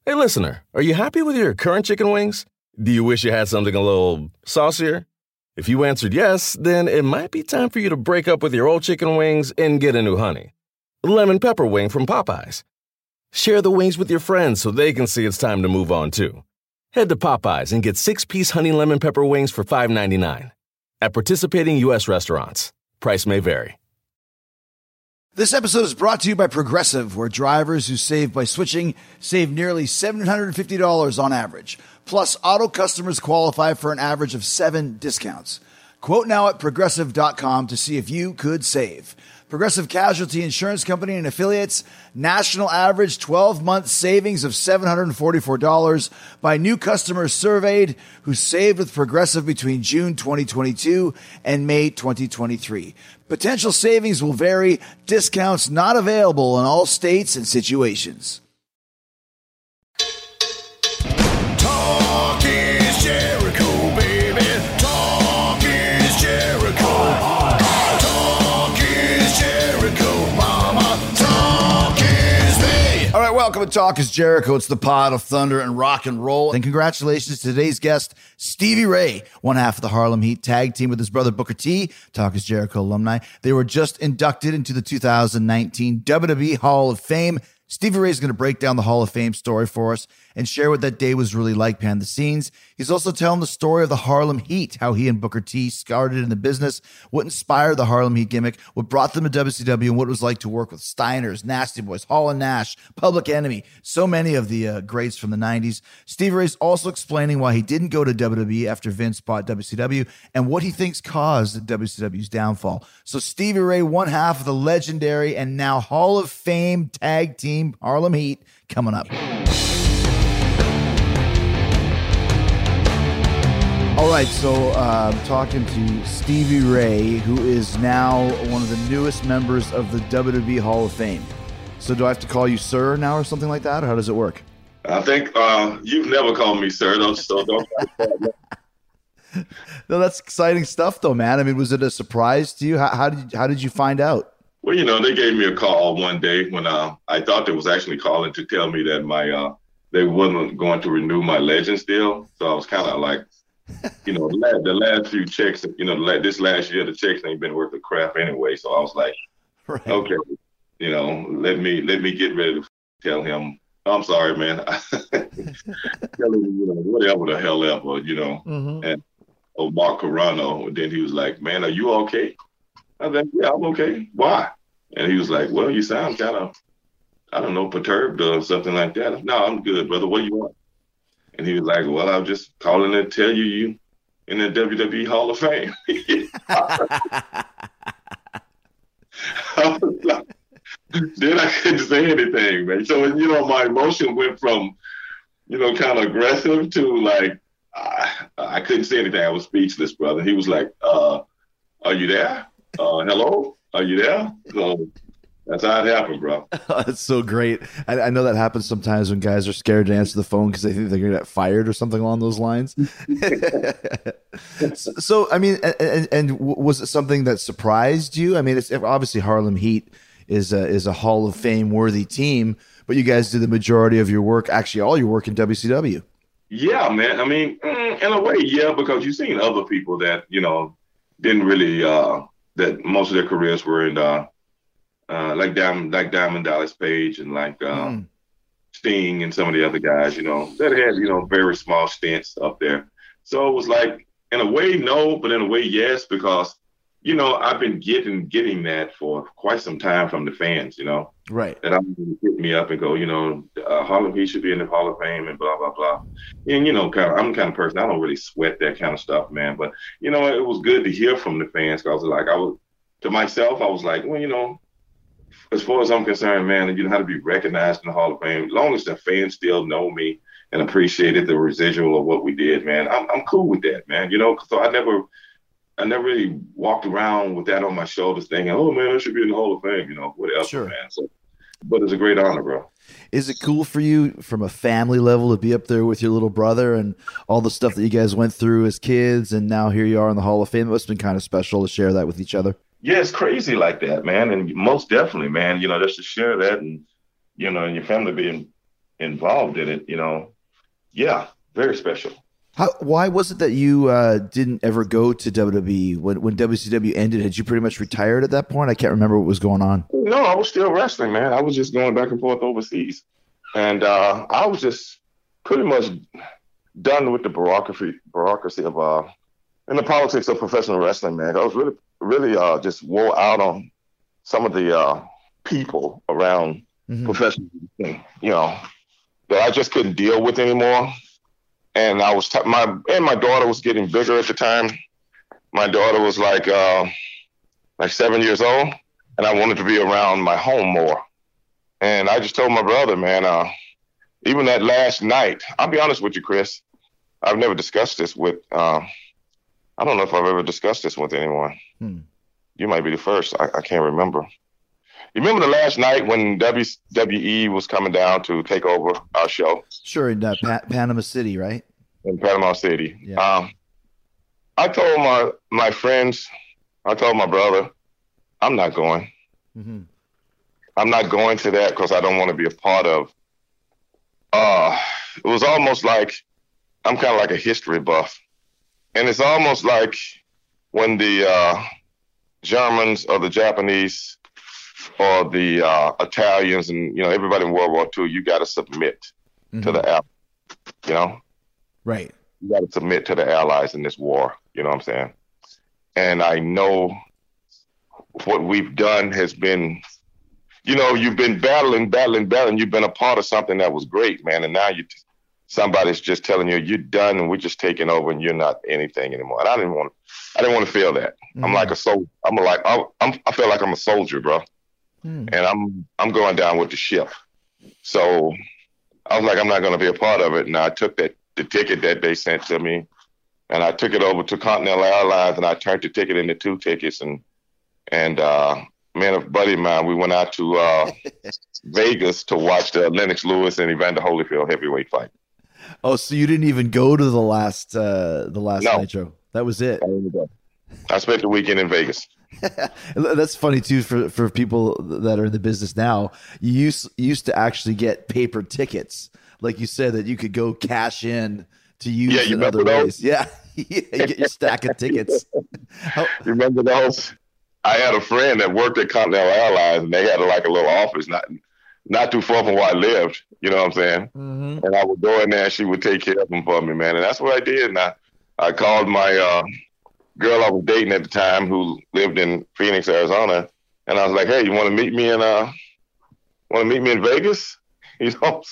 Hey, listener, are you happy with your current chicken wings? Do you wish you had something a little saucier? If you answered yes, then it might be time for you to break up with your old chicken wings and get a new honey. Lemon pepper wing from Popeyes. Share the wings with your friends so they can see it's time to move on too. Head to Popeyes and get 6-piece honey lemon pepper wings for $5.99. At participating U.S. restaurants. Price may vary. This episode is brought to you by Progressive, where drivers who save by switching save nearly $750 on average. Plus, auto customers qualify for an average of 7 discounts. Quote now at Progressive.com to see if you could save. Progressive Casualty Insurance Company and Affiliates, national average 12-month savings of $744 by new customers surveyed who saved with Progressive between June 2022 and May 2023. Potential savings will vary. Discounts not available in all states and situations. Talk is Jericho, baby. Talk is Jericho. Talk is Jericho, mama. Talk is me. All right, welcome to Talk is Jericho. It's the pod of thunder and rock and roll. And congratulations to today's guest, Stevie Ray, one half of the Harlem Heat tag team with his brother Booker T, Talk is Jericho alumni. They were just inducted into the 2019 WWE Hall of Fame. Stevie Ray is going to break down the Hall of Fame story for us and share what that day was really like behind the scenes. He's also telling the story of the Harlem Heat, how he and Booker T started in the business, what inspired the Harlem Heat gimmick, what brought them to WCW, and what it was like to work with Steiners, Nasty Boys, Hall and Nash, Public Enemy, so many of the greats from the 90s. Stevie Ray's also explaining why he didn't go to WWE after Vince bought WCW and what he thinks caused WCW's downfall. So Stevie Ray, one half of the legendary and now Hall of Fame tag team Harlem Heat, coming up. All right, so I'm talking to Stevie Ray, who is now one of the newest members of the WWE Hall of Fame. So do I have to call you sir now or something like that, or how does it work? I think you've never called me sir, don't. No, that's exciting stuff, though, man. I mean, was it a surprise to you? How did you find out? Well, they gave me a call one day when I thought they was actually calling to tell me that my they wasn't going to renew my Legends deal. So I was kind of like, the last few checks, this last year the checks ain't been worth a crap anyway. So I was like, right. Okay, let me get ready to tell him, I'm sorry, man. Tell him, whatever the hell ever, Mm-hmm. And Mark Carrano. And then he was like, man, are you okay? I was like, yeah, I'm okay. Why? And he was like, well, you sound kind of, I don't know, perturbed or something like that. No, I'm good, brother. What do you want? And he was like, well, I was just calling to tell you in the WWE Hall of Fame. I was like, then I couldn't say anything, man. So, my emotion went from, kind of aggressive to like, I couldn't say anything. I was speechless, brother. He was like, are you there? Hello? Are you there? So that's how it happened, bro. That's so great. I know that happens sometimes when guys are scared to answer the phone because they think they're going to get fired or something along those lines. So, I mean, and was it something that surprised you? I mean, it's obviously Harlem Heat is a Hall of Fame worthy team, but you guys did the majority of your work, actually all your work in WCW. Yeah, man. I mean, in a way, yeah, because you've seen other people that, didn't really, that most of their careers were in, like Diamond Dallas Page and like Sting and some of the other guys, that had, very small stints up there. So it was like, in a way, no, but in a way, yes, because, I've been getting that for quite some time from the fans, Right. That I'm going to hit me up and go, Harlem Heat should be in the Hall of Fame and blah, blah, blah. And, I'm the kind of person, I don't really sweat that kind of stuff, man. But, it was good to hear from the fans because, like, to myself, I was like, well, as far as I'm concerned, man, how to be recognized in the Hall of Fame, as long as the fans still know me and appreciated the residual of what we did, man, I'm cool with that, man. So I never really walked around with that on my shoulders thinking, oh, man, I should be in the Hall of Fame, whatever, sure. Man. So, but it's a great honor, bro. Is it cool for you from a family level to be up there with your little brother and all the stuff that you guys went through as kids, and now here you are in the Hall of Fame? It must have been kind of special to share that with each other. Yeah, it's crazy like that, man. And most definitely, man, just to share that and, and your family being involved in it, yeah, very special. Why was it that you didn't ever go to WWE when WCW ended? Had you pretty much retired at that point? I can't remember what was going on. No, I was still wrestling, man. I was just going back and forth overseas. And I was just pretty much done with the bureaucracy of and the politics of professional wrestling, man. I was really just wore out on some of the people around professional wrestling, that I just couldn't deal with anymore. And I was my daughter was getting bigger at the time. My daughter was like 7 years old, and I wanted to be around my home more. And I just told my brother, man, even that last night, I'll be honest with you, Chris, I've never discussed this with, I don't know if I've ever discussed this with anyone. You might be the first. I can't remember. You remember the last night when WWE was coming down to take over our show? Sure, in Panama City, right? In Panama City. Yeah. I told my friends, I told my brother, I'm not going. I'm not going to that because I don't want to be a part of. It was almost like I'm kind of like a history buff. And it's almost like when the Germans or the Japanese or the Italians and, everybody in World War II, you got to submit to the Allies, Right. You got to submit to the Allies in this war, you know what I'm saying? And I know what we've done has been, you've been battling. You've been a part of something that was great, man. And now somebody's just telling you you're done and we're just taking over and you're not anything anymore. And I didn't want to feel that. I'm like a soldier. I feel like I'm a soldier, bro. And I'm going down with the ship. So I was like, I'm not going to be a part of it. And I took the ticket that they sent to me, and I took it over to Continental Airlines, and I turned the ticket into 2 tickets. And me and a buddy of mine, we went out to Vegas to watch the Lennox Lewis and Evander Holyfield heavyweight fight. Oh, so you didn't even go to the last Nitro? That was it. I spent the weekend in Vegas. That's funny too for people that are in the business now. You used to actually get paper tickets, like you said, that you could go cash in to use in other ways. Yeah, you get your stack of tickets. You remember those? I had a friend that worked at Continental Airlines, and they had like a little office not too far from where I lived. You know what I'm saying? And I would go in there, and she would take care of them for me, man. And that's what I did. And I called my girl I was dating at the time who lived in Phoenix, Arizona, and I was like, "Hey, you want to meet me in Vegas?" You know what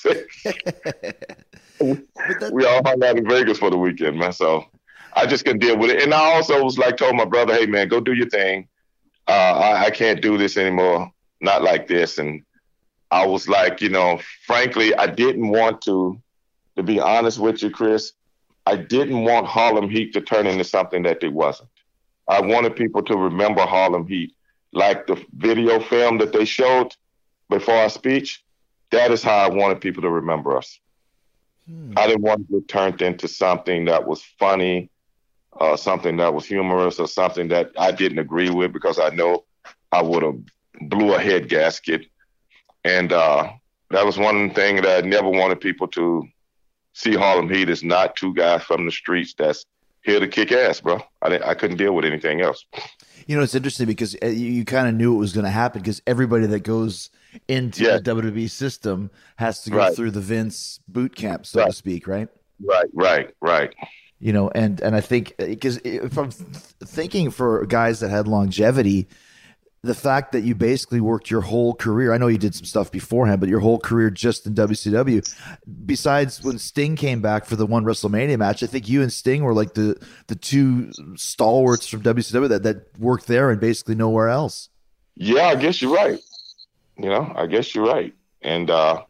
I'm saying? We all hung out in Vegas for the weekend, man. So I just couldn't deal with it. And I also was like, told my brother, "Hey, man, go do your thing. I can't do this anymore. Not like this." And I was like, frankly, I didn't want to be honest with you, Chris, I didn't want Harlem Heat to turn into something that it wasn't. I wanted people to remember Harlem Heat. Like the video film that they showed before our speech, that is how I wanted people to remember us. I didn't want it to turn into something that was funny, something that was humorous, or something that I didn't agree with, because I know I would have blew a head gasket. And that was one thing that I never wanted people to see. Harlem Heat is not 2 guys from the streets that's here to kick ass, bro. I couldn't deal with anything else. It's interesting because you kind of knew it was going to happen, because everybody that goes into the WWE system has to go through the Vince boot camp, so to speak, right? Right. And I think, because if I'm thinking for guys that had longevity, the fact that you basically worked your whole career, I know you did some stuff beforehand, but your whole career just in WCW, besides when Sting came back for the one WrestleMania match, I think you and Sting were like the 2 stalwarts from WCW that worked there and basically nowhere else. Yeah, I guess you're right. I guess you're right. And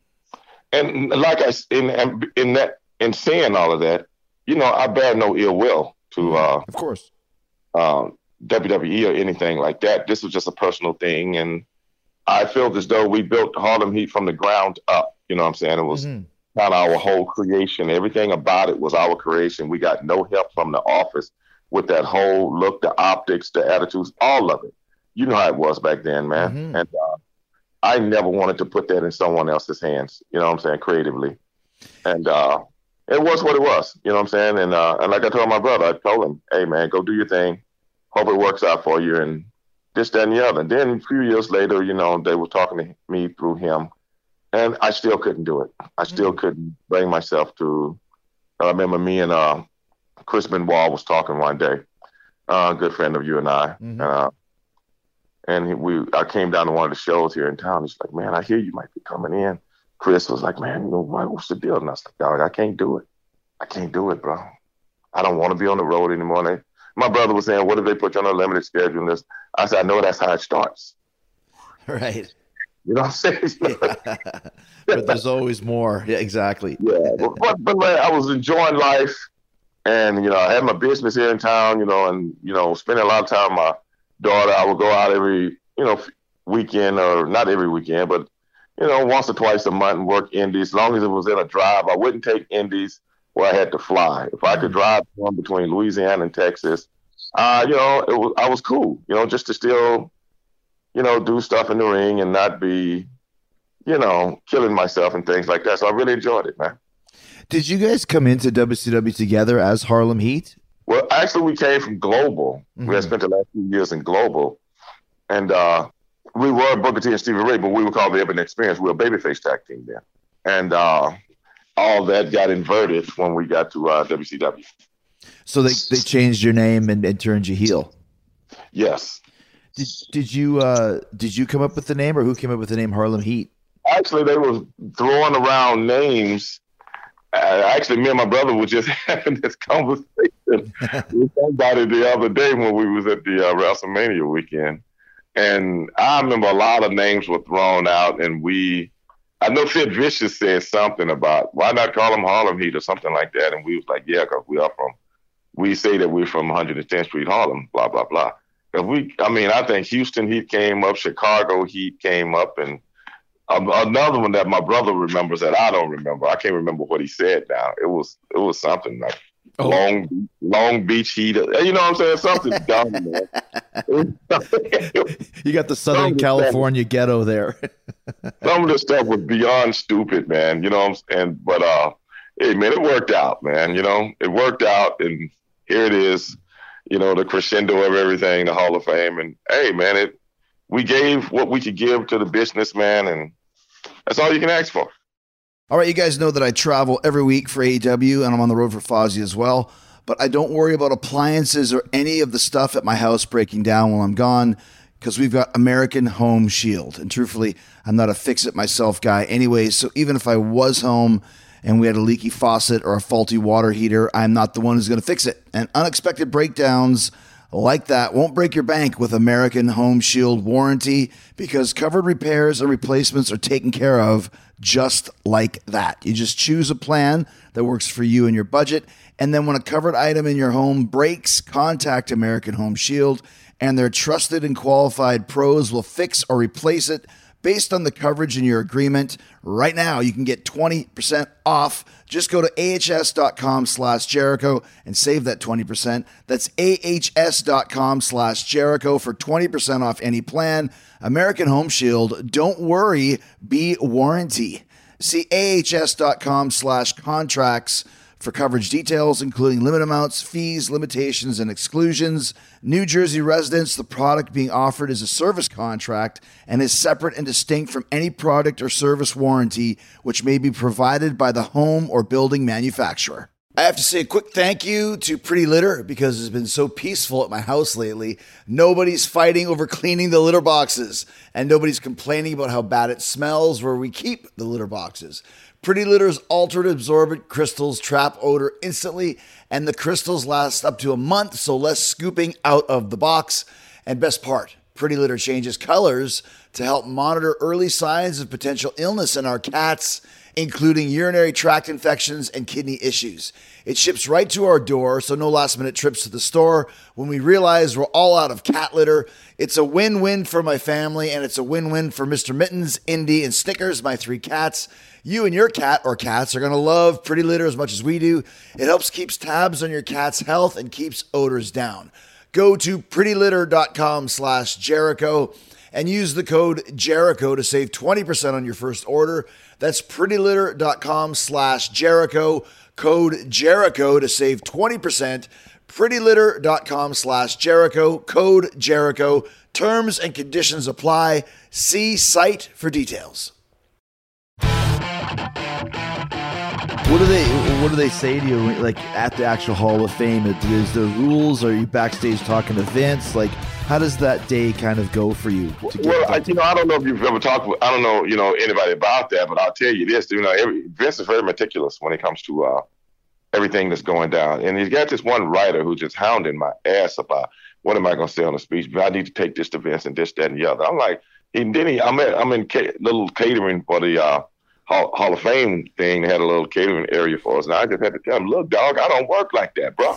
like in saying all of that, I bear no ill will to, of course, WWE or anything like that. This was just a personal thing, and I felt as though we built Harlem Heat from the ground up. You know what I'm saying? It was kind of our whole creation. Everything about it was our creation. We got no help from the office with that whole look, the optics, the attitudes, all of it. You know how it was back then, man. I never wanted to put that in someone else's hands, you know what I'm saying, creatively. And it was what it was, you know what I'm saying? And like I told my brother, I told him, hey, man, go do your thing. Hope it works out for you. And this, that, and the other. And then a few years later, you know, they were talking to me through him. And I still couldn't do it. I still couldn't bring myself to. I remember me and Chris Benoit was talking one day, a good friend of you and I. I came down to one of the shows here in town. He's like, man, I hear you might be coming in. Chris was like, man, you know, what's the deal? And I was like, dog, I can't do it. I can't do it, bro. I don't want to be on the road anymore. And my brother was saying, what if they put you on a limited schedule? And this, I said, I know that's how it starts. Right. You know what I'm saying? Yeah. But there's always more. Yeah, exactly. Yeah. But man, I was enjoying life. And, you know, I had my business here in town, you know, and, you know, spending a lot of time with my daughter. I would go out every, you know, weekend, or not every weekend, but, you know, once or twice a month and work indies. As long as it was in a drive, I wouldn't take indies where I had to fly. If I could drive one between Louisiana and Texas, you know, I was cool, you know, just to still, you know, do stuff in the ring and not be, you know, killing myself and things like that. So I really enjoyed it, man. Did you guys come into WCW together as Harlem Heat? Well, actually, we came from Global. We had spent the last few years in Global. And we were Booker T and Stevie Ray, but we were called the Ebony Experience. We were a babyface tag team then. And all that got inverted when we got to WCW. So they changed your name and turned you heel? Yes. Did you come up with the name, or who came up with the name Harlem Heat? Actually, they were throwing around names. Actually, me and my brother were just having this conversation with somebody the other day when we was at the WrestleMania weekend. And I remember a lot of names were thrown out, and I know Sid Vicious said something about, why not call them Harlem Heat or something like that? And we was like, yeah, because we say that we're from 110th Street, Harlem, blah, blah, blah. I think Houston Heat came up, Chicago Heat came up, and another one that my brother remembers that I don't remember. I can't remember what he said now. It was something like Long Beach Heat. You know what I'm saying? Something dumb, man. You got the Southern California ghetto there. Some of the stuff was beyond stupid, man. You know what I'm saying? But hey, man, it worked out, man. You know, it worked out, and here it is. You know, the crescendo of everything, the Hall of Fame, and hey, man, we gave what we could give to the businessman, and that's all you can ask for. All right, you guys know that I travel every week for AEW, and I'm on the road for Fozzy as well. But I don't worry about appliances or any of the stuff at my house breaking down while I'm gone, because we've got American Home Shield. And truthfully, I'm not a fix-it myself guy anyway, so even if I was home and we had a leaky faucet or a faulty water heater, I'm not the one who's going to fix it. And unexpected breakdowns like that won't break your bank with American Home Shield warranty, because covered repairs and replacements are taken care of just like that. You just choose a plan that works for you and your budget, and then when a covered item in your home breaks, contact American Home Shield, and their trusted and qualified pros will fix or replace it based on the coverage in your agreement. Right now, you can get 20% off. Just go to ahs.com/Jericho and save that 20%. That's ahs.com/Jericho for 20% off any plan. American Home Shield, don't worry, be warranty. See ahs.com/contracts for coverage details, including limit amounts, fees, limitations, and exclusions. New Jersey residents, the product being offered is a service contract and is separate and distinct from any product or service warranty which may be provided by the home or building manufacturer. I have to say a quick thank you to Pretty Litter, because it's been so peaceful at my house lately. Nobody's fighting over cleaning the litter boxes, and nobody's complaining about how bad it smells where we keep the litter boxes. Pretty Litter's altered absorbent crystals trap odor instantly, and the crystals last up to a month, so less scooping out of the box. And best part, Pretty Litter changes colors to help monitor early signs of potential illness in our cats, including urinary tract infections and kidney issues. It ships right to our door, so no last-minute trips to the store when we realize we're all out of cat litter. It's a win-win for my family, and it's a win-win for Mr. Mittens, Indy, and Snickers, my 3 cats. You and your cat or cats are going to love Pretty Litter as much as we do. It helps keep tabs on your cat's health and keeps odors down. Go to prettylitter.com/Jericho and use the code Jericho to save 20% on your first order. That's prettylitter.com/Jericho, code Jericho to save 20%. prettylitter.com/Jericho, code Jericho. Terms and conditions apply. See site for details. What do they say to you, like, at the actual Hall of Fame? Is there rules? Are you backstage talking to Vince? Like, how does that day kind of go for you? I don't know if you've ever talked with, I don't know, anybody about that, but I'll tell you this, Vince is very meticulous when it comes to everything that's going down. And he's got this one writer who's just hounding my ass about, what am I going to say on the speech? I need to take this to Vince and this, that, and the other. I'm like, I'm in little catering for the Hall of Fame thing. They had a little catering area for us. And I just had to tell him, look, dog, I don't work like that, bro.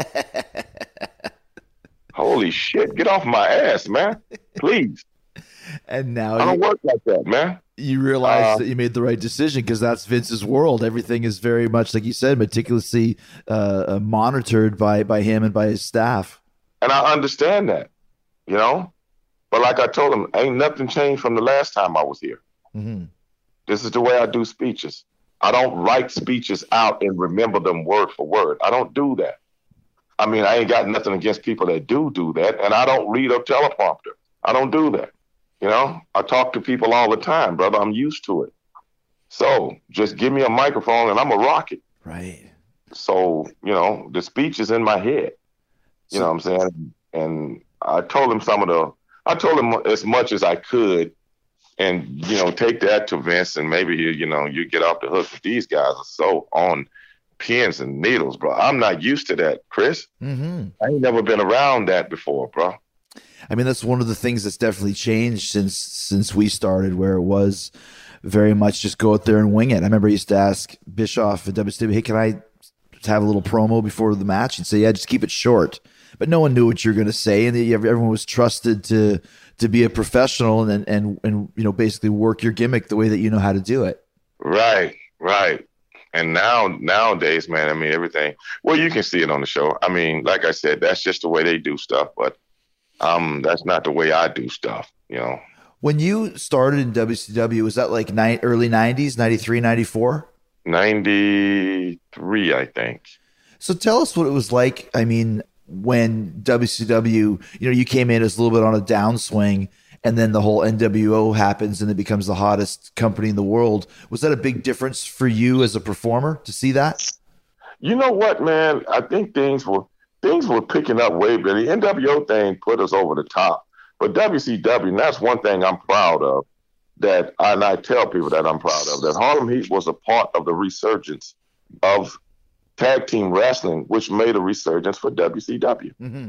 Holy shit, get off my ass, man. Please. And now I don't work like that, man. You realize that you made the right decision, because that's Vince's world. Everything is very much, like you said, meticulously monitored by him and by his staff. And I understand that, But like I told him, ain't nothing changed from the last time I was here. Mm-hmm. This is the way I do speeches. I don't write speeches out and remember them word for word. I don't do that. I mean, I ain't got nothing against people that do that, and I don't read a teleprompter. I don't do that. I talk to people all the time, brother. I'm used to it. So just give me a microphone and I'm going to rock it. Right. So, the speech is in my head. You know what I'm saying? And I told him as much as I could, and, take that to Vince, and maybe, you get off the hook. These guys are so on pins and needles, bro. I'm not used to that, Chris. Mm-hmm. I ain't never been around that before, bro. I mean, that's one of the things that's definitely changed since we started, where it was very much just go out there and wing it. I remember I used to ask Bischoff at WCW, hey, can I have a little promo before the match? And say, yeah, just keep it short. But no one knew what you're going to say, and everyone was trusted to be a professional and basically work your gimmick the way that you know how to do it. Right. And nowadays, man, I mean, everything. Well, you can see it on the show. I mean, like I said, that's just the way they do stuff. But that's not the way I do stuff, When you started in WCW, was that like early 90s, 93, 94? 93, I think. So tell us what it was like. I mean, when WCW, you came in as a little bit on a downswing, and then the whole NWO happens and it becomes the hottest company in the world. Was that a big difference for you as a performer to see that? You know what, man? I think things were picking up way better. The NWO thing put us over the top. But WCW, and that's one thing I'm proud of, and I tell people that I'm proud of, that Harlem Heat was a part of the resurgence of tag team wrestling, which made a resurgence for WCW. Mm-hmm.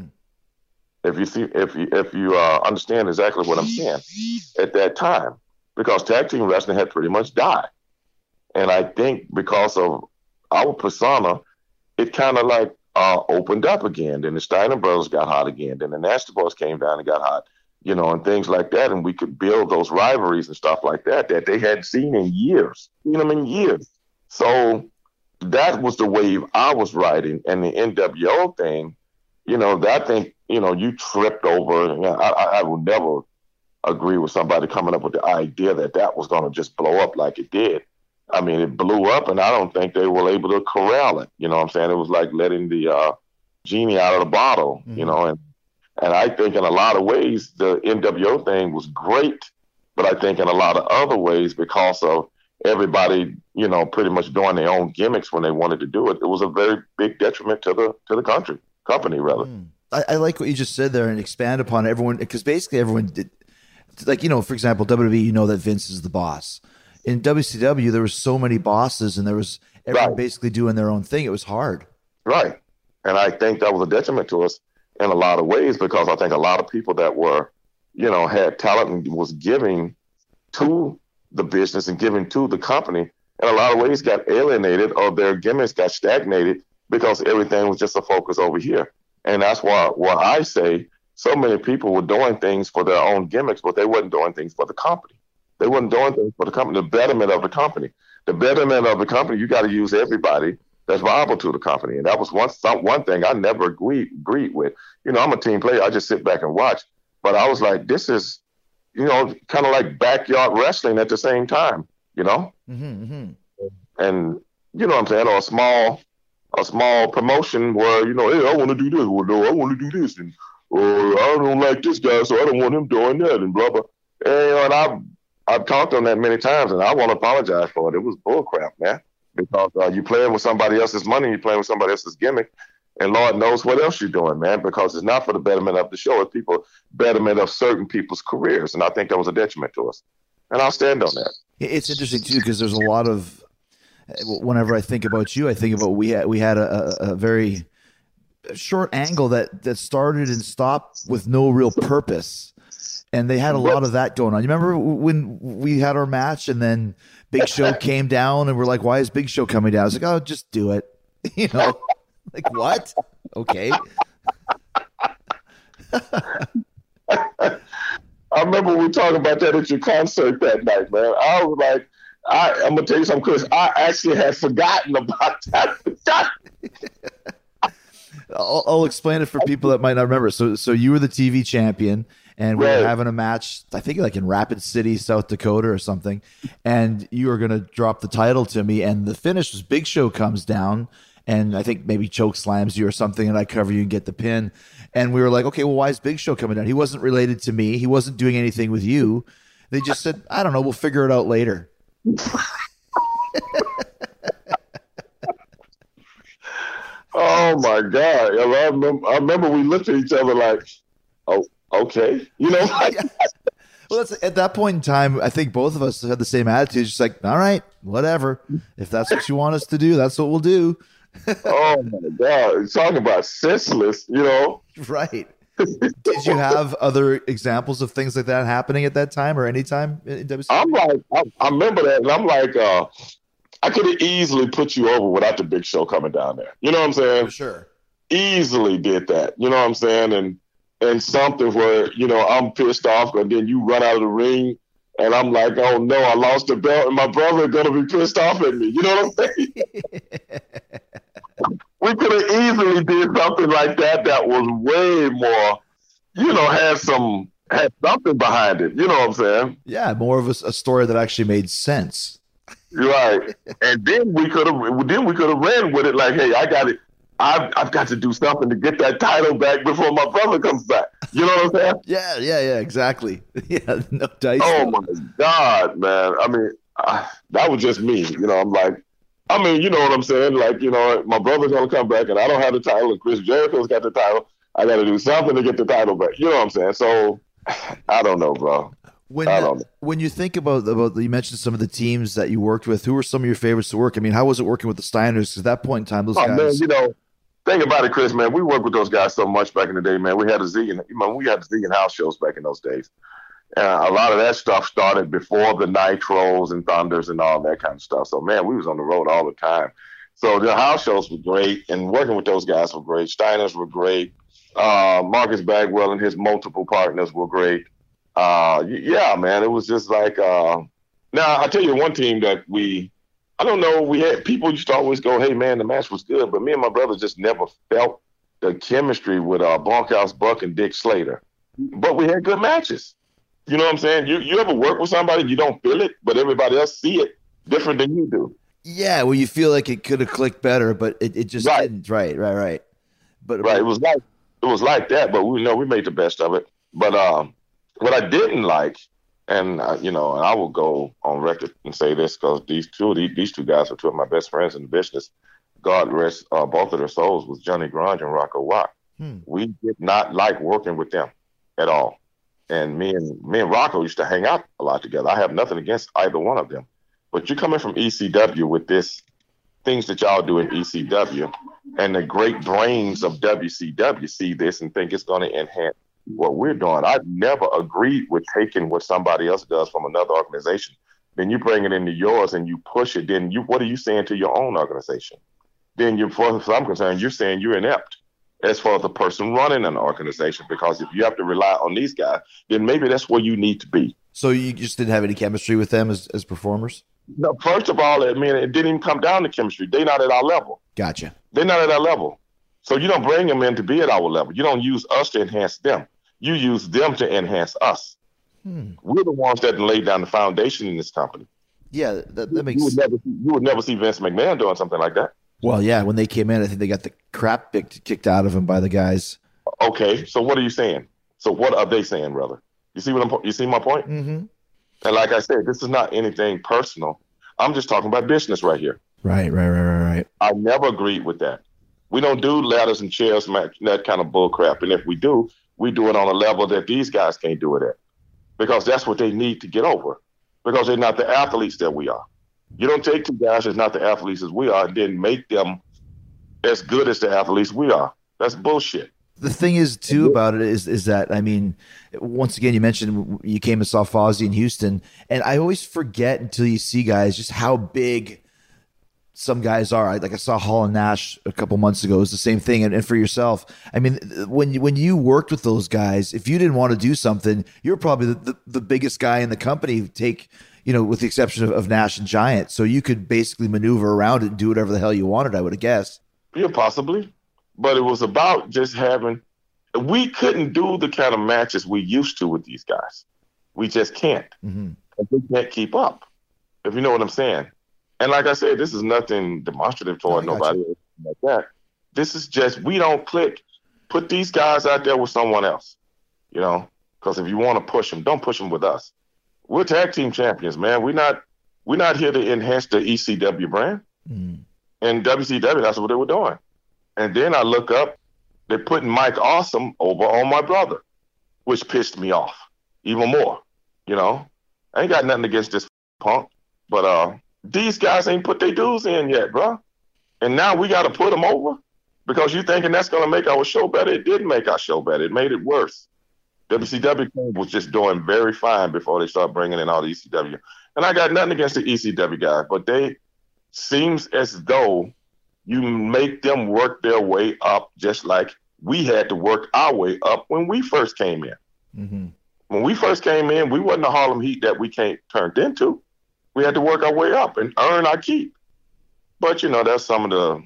If you understand exactly what I'm saying at that time, because tag team wrestling had pretty much died. And I think because of our persona, it kind of like opened up again. Then the Steiner Brothers got hot again. Then the Nasty Boys came down and got hot, and things like that. And we could build those rivalries and stuff like that they hadn't seen in years, years. So that was the wave I was riding. And the NWO thing, that thing, you tripped over. I would never agree with somebody coming up with the idea that was going to just blow up like it did. I mean, it blew up, and I don't think they were able to corral it. You know what I'm saying? It was like letting the genie out of the bottle, Mm-hmm. And I think in a lot of ways, the NWO thing was great, but I think in a lot of other ways, because of everybody, pretty much doing their own gimmicks when they wanted to do it, it was a very big detriment to the company, rather. I like what you just said there, and expand upon everyone, because basically everyone did, like, for example, WWE, that Vince is the boss. In WCW, there were so many bosses, and there was everyone basically doing their own thing. It was hard. Right. And I think that was a detriment to us in a lot of ways, because I think a lot of people that were, had talent and was giving to the business and giving to the company, in a lot of ways got alienated, or their gimmicks got stagnated because everything was just a focus over here. And that's why I say so many people were doing things for their own gimmicks, but they wasn't doing things for the company. They wasn't doing things for the company, the betterment of the company. The betterment of the company, you got to use everybody that's viable to the company. And that was one thing I never agreed with. I'm a team player. I just sit back and watch. But I was like, this is kind of like backyard wrestling at the same time, Mm-hmm. and you know what I'm saying, or a small promotion where, hey, I want to do this, or no, I want to do this, and or I don't like this guy, so I don't want him doing that, and blah blah. And I've talked on that many times, and I want to apologize for it. It was bullcrap, man, because you're playing with somebody else's money, you're playing with somebody else's gimmick, and Lord knows what else you're doing, man, because it's not for the betterment of the show, it's people betterment of certain people's careers, and I think that was a detriment to us, and I'll stand on that. It's interesting too, because there's a lot of, whenever I think about you, I think about we had a very short angle that started and stopped with no real purpose. And they had a lot of that going on. You remember when we had our match and then Big Show came down and we're like, why is Big Show coming down? I was like, oh, just do it. Like what? Okay. I remember we talking about that at your concert that night, man. I was like, I'm going to tell you something, Chris. I actually had forgotten about that. I'll explain it for people that might not remember. So you were the TV champion. And we were having a match, I think like in Rapid City, South Dakota or something. And you were going to drop the title to me. And the finish was Big Show comes down and I think maybe choke slams you or something. And I cover you and get the pin. And we were like, okay, well, why is Big Show coming down? He wasn't related to me. He wasn't doing anything with you. They just said, I don't know. We'll figure it out later. Oh, my God. I remember we looked at each other like, oh. Okay, Well, that's at that point in time. I think both of us had the same attitude. Just like, all right, whatever. If that's what you want us to do, that's what we'll do. Oh my God, talking about senseless, Right. Did you have other examples of things like that happening at that time or any time in WCW? I'm like, I remember that, and I'm like, I could have easily put you over without the Big Show coming down there. You know what I'm saying? For sure. Easily did that. You know what I'm saying? And something where, I'm pissed off, and then you run out of the ring, and I'm like, oh no, I lost the belt, and my brother gonna be pissed off at me. You know what I'm saying? We could have easily did something like that was way more, had something behind it. You know what I'm saying? Yeah, more of a story that actually made sense. Right. And then we could have ran with it like, hey, I got it. I've got to do something to get that title back before my brother comes back. You know what I'm saying? Yeah, exactly. Yeah, no dice. Oh, my God, man. I mean, that was just me. I'm like, you know what I'm saying? Like, my brother's going to come back, and I don't have the title, and Chris Jericho's got the title. I got to do something to get the title back. You know what I'm saying? So, I don't know, bro. When you think about you mentioned some of the teams that you worked with, who were some of your favorites to work? I mean, how was it working with the Steiners? Because at that point in time, those guys... Man, think about it, Chris, man. We worked with those guys so much back in the day, man. We had a zillion house shows back in those days. A lot of that stuff started before the Nitros and Thunders and all that kind of stuff. So, man, we was on the road all the time. So the house shows were great, and working with those guys were great. Steiners were great. Marcus Bagwell and his multiple partners were great. Yeah, man, it was just like now I tell you one team that I don't know, we had people used to always go, hey man, the match was good, but me and my brother just never felt the chemistry with Bunkhouse Buck and Dick Slater. But we had good matches. You know what I'm saying? You ever work with somebody, you don't feel it, but everybody else see it different than you do. Yeah, well, you feel like it could have clicked better, but it just didn't. Right. But it was like that, but we made the best of it. But what I didn't like, and and I will go on record and say this because these two guys are two of my best friends in the business. God rest both of their souls, was Johnny Grunge and Rocco Watt. We did not like working with them at all. And me and Rocco used to hang out a lot together. I have nothing against either one of them. But you're coming from ECW with things that y'all do in ECW, and the great brains of WCW see this and think it's going to enhance what we're doing. I've never agreed with taking what somebody else does from another organization. Then you bring it into yours and you push it. Then what are you saying to your own organization? Then as far as I'm concerned, you're saying you're inept as far as the person running an organization, because if you have to rely on these guys, then maybe that's where you need to be. So you just didn't have any chemistry with them as performers? No, first of all, it didn't even come down to chemistry. They're not at our level. Gotcha. They're not at our level. So you don't bring them in to be at our level. You don't use us to enhance them. You use them to enhance us. We're the ones that laid down the foundation in this company. Yeah, that makes You would never see Vince McMahon doing something like that. Well, yeah, when they came in, I think they got the crap kicked out of them by the guys. Okay, so what are you saying? So what are they saying, brother? You see you see my point? Mm-hmm. And like I said, this is not anything personal. I'm just talking about business right here. Right. I never agreed with that. We don't do ladders and chairs, that kind of bull crap. And if we do it on a level that these guys can't do it at. Because that's what they need to get over. Because they're not the athletes that we are. You don't take two guys that's not the athletes as we are and then make them as good as the athletes we are. That's bullshit. The thing is, too, about it is that, I mean, once again, you mentioned you came and saw Fozzy in Houston, and I always forget until you see guys just how big some guys are. Like I saw Hall and Nash a couple months ago. It was the same thing. And for yourself, I mean, when you worked with those guys, if you didn't want to do something, you're probably the biggest guy in the company, with the exception of Nash and Giant. So you could basically maneuver around it and do whatever the hell you wanted, I would have guessed. Yeah, possibly. But it was about just we couldn't do the kind of matches we used to with these guys. We just can't. Mm-hmm. We can't keep up, if you know what I'm saying. And like I said, this is nothing demonstrative toward nobody else like that. This is just, we don't click. Put these guys out there with someone else, because if you want to push them, don't push them with us. We're tag team champions, man. We're not here to enhance the ECW brand. Mm. And WCW, that's what they were doing. And then I look up, they're putting Mike Awesome over on my brother, which pissed me off even more. I ain't got nothing against this punk, but these guys ain't put their dues in yet, bro. And now we got to put them over because you thinking that's going to make our show better. It didn't make our show better. It made it worse. WCW was just doing very fine before they started bringing in all the ECW. And I got nothing against the ECW guys, but they seems as though you make them work their way up just like we had to work our way up when we first came in. Mm-hmm. When we first came in, we wasn't the Harlem Heat that we turned into. We had to work our way up and earn our keep. But, that's one of the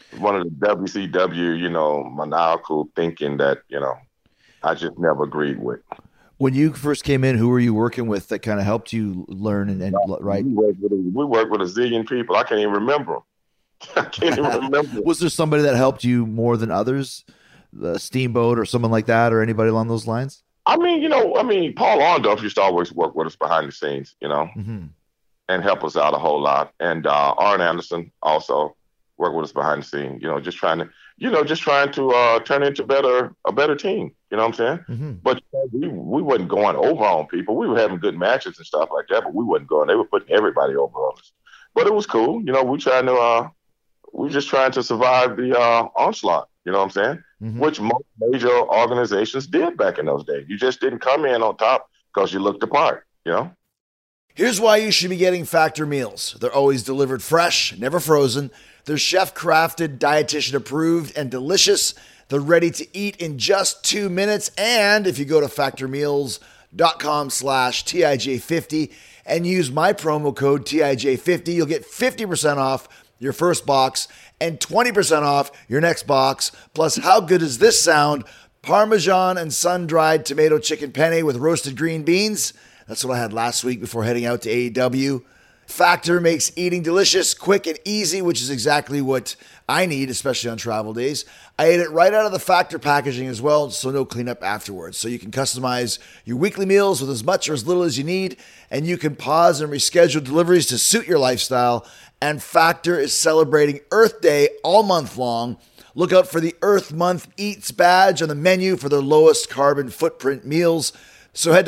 WCW, maniacal thinking that, I just never agreed with. When you first came in, who were you working with that kind of helped you learn and right? We worked with a zillion people. I can't even remember them. I can't even remember. Was there somebody that helped you more than others? Steamboat or someone like that, or anybody along those lines? I mean, Paul Orndorff used to always work with us behind the scenes, Mm-hmm. and help us out a whole lot. And Arn Anderson also worked with us behind the scenes, just trying to turn into a better team. You know what I'm saying? Mm-hmm. But we wasn't going over on people. We were having good matches and stuff like that, but we wasn't going. They were putting everybody over on us. But it was cool. We just trying to survive the onslaught. You know what I'm saying? Mm-hmm. Which most major organizations did back in those days. You just didn't come in on top because you looked the part. Here's why you should be getting Factor meals. They're always delivered fresh, never frozen. They're chef-crafted, dietitian-approved, and delicious. They're ready to eat in just 2 minutes. And if you go to factormeals.com/TIJ50 and use my promo code TIJ50, you'll get 50% off your first box and 20% off your next box. Plus, how good does this sound? Parmesan and sun-dried tomato chicken penne with roasted green beans. That's what I had last week before heading out to AEW. Factor makes eating delicious, quick, and easy, which is exactly what I need, especially on travel days. I ate it right out of the Factor packaging as well, so no cleanup afterwards. So you can customize your weekly meals with as much or as little as you need, and you can pause and reschedule deliveries to suit your lifestyle. And Factor is celebrating Earth Day all month long. Look out for the Earth Month Eats badge on the menu for their lowest carbon footprint meals. So head to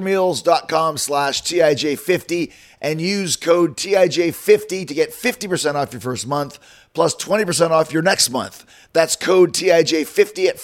factormeals.com/TIJ50 and use code TIJ50 to get 50% off your first month plus 20% off your next month. That's code TIJ50 at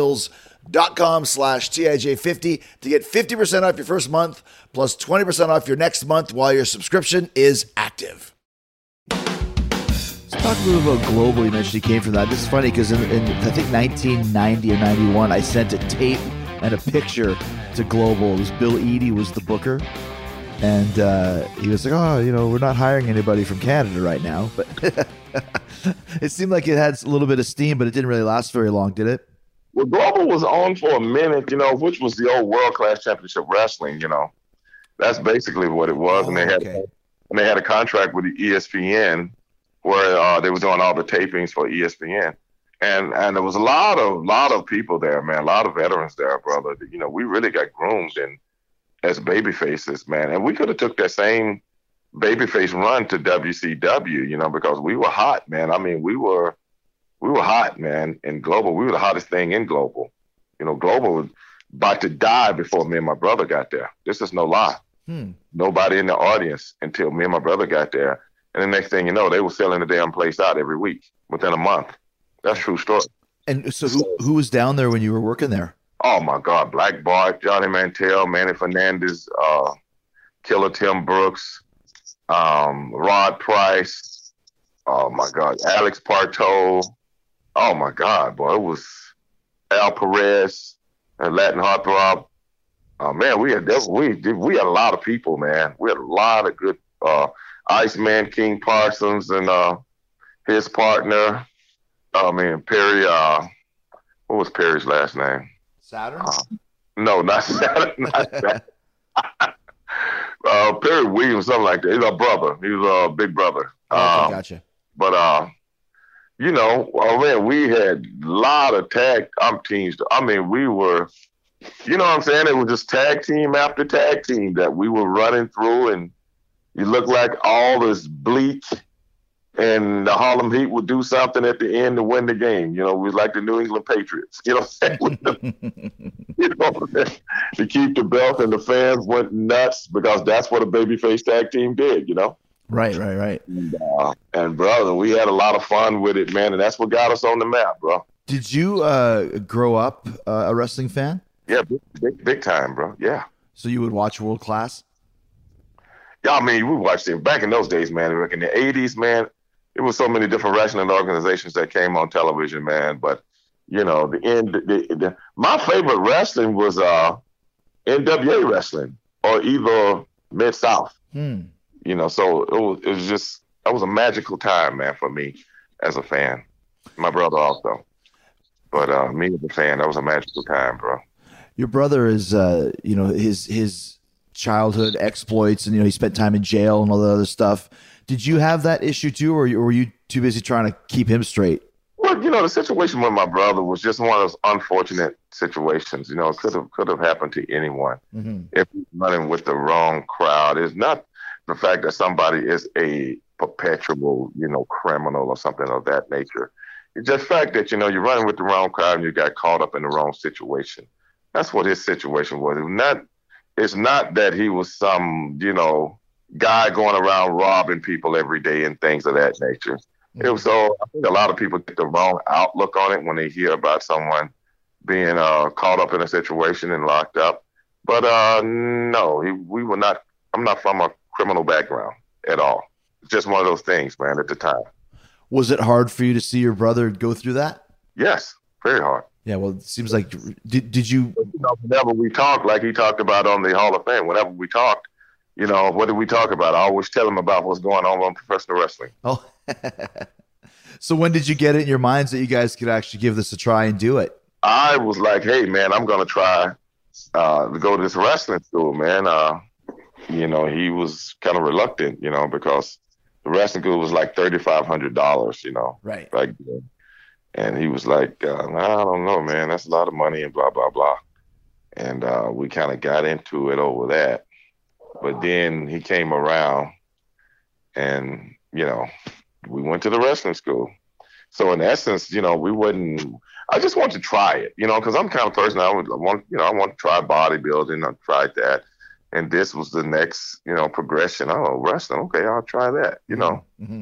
factormeals.com/TIJ50 to get 50% off your first month plus 20% off your next month while your subscription is active. Let's talk a little about Global. You mentioned he came from that. This is funny because in I think 1990 or 91, I sent a tape and a picture to Global. It was Bill Eadie was the booker. And he was like, we're not hiring anybody from Canada right now. But it seemed like it had a little bit of steam, but it didn't really last very long, did it? Well, Global was on for a minute, which was the old World Class Championship Wrestling. That's basically what it was, and they had a contract with the ESPN where they were doing all the tapings for ESPN, and there was a lot of people there, man, a lot of veterans there, brother. We really got groomed as baby faces, man, and we could have took that same babyface run to WCW, because we were hot, man. I mean, we were hot, man, in Global. We were the hottest thing in Global. Global was about to die before me and my brother got there. This is no lie. Nobody in the audience until me and my brother got there. And the next thing you know, they were selling the damn place out every week within a month. That's true story. And so who was down there when you were working there? Oh, my God. Black Bart, Johnny Mantell, Manny Fernandez, Killer Tim Brooks, Rod Price. Oh, my God. Alex Parto. Oh, my God, boy. It was Al Perez, Latin Heartthrob. Oh, man, we had a lot of people, man. We had a lot of good Iceman King Parsons and his partner. Perry, what was Perry's last name? Saturn? No, not Saturn. Not Saturn. Perry Williams, something like that. He's a brother. He was a big brother. Okay, gotcha. But, man, we had a lot of tag teams. I mean, we were, you know what I'm saying? It was just tag team after tag team that we were running through, and you look like all this bleak, and the Harlem Heat would do something at the end to win the game. We was like the New England Patriots. You know what I'm saying? To keep the belt, and the fans went nuts because that's what a babyface tag team did, Right. And brother, we had a lot of fun with it, man, and that's what got us on the map, bro. Did you grow up a wrestling fan? Yeah, big time, bro. Yeah. So you would watch World Class? Yeah, I mean, we watched it back in those days, man. Like in the 80s, man, there was so many different wrestling organizations that came on television, man. But, my favorite wrestling was NWA wrestling or either Mid-South. So it was just, that was a magical time, man, for me as a fan. My brother also. But me as a fan, that was a magical time, bro. Your brother is, his childhood exploits, and he spent time in jail and all that other stuff. Did you have that issue too, or were you too busy trying to keep him straight? Well, the situation with my brother was just one of those unfortunate situations. It could have happened to anyone if he's running with the wrong crowd. It's not the fact that somebody is a perpetual, criminal or something of that nature. It's just the fact that you're running with the wrong crowd and you got caught up in the wrong situation. That's what his situation was. It's not that he was some, guy going around robbing people every day and things of that nature. It was I think a lot of people get the wrong outlook on it when they hear about someone being caught up in a situation and locked up. But no, I'm not from a criminal background at all. It's just one of those things, man, at the time. Was it hard for you to see your brother go through that? Yes, very hard. Yeah, well, it seems like, did you? Whenever we talked, like he talked about on the Hall of Fame, whenever we talked, what did we talk about? I always tell him about what's going on professional wrestling. Oh, so when did you get it in your minds that you guys could actually give this a try and do it? I was like, hey, man, I'm going to try to go to this wrestling school, man. He was kind of reluctant, because the wrestling school was like $3,500, Right. Like, and he was like, I don't know, man, that's a lot of money and blah, blah, blah. And we kind of got into it over that. But then he came around and, we went to the wrestling school. So in essence, I just want to try it, because I'm the kind of person I want to try bodybuilding. I tried that. And this was the next, progression. Oh, wrestling. Okay, I'll try that, Mm-hmm.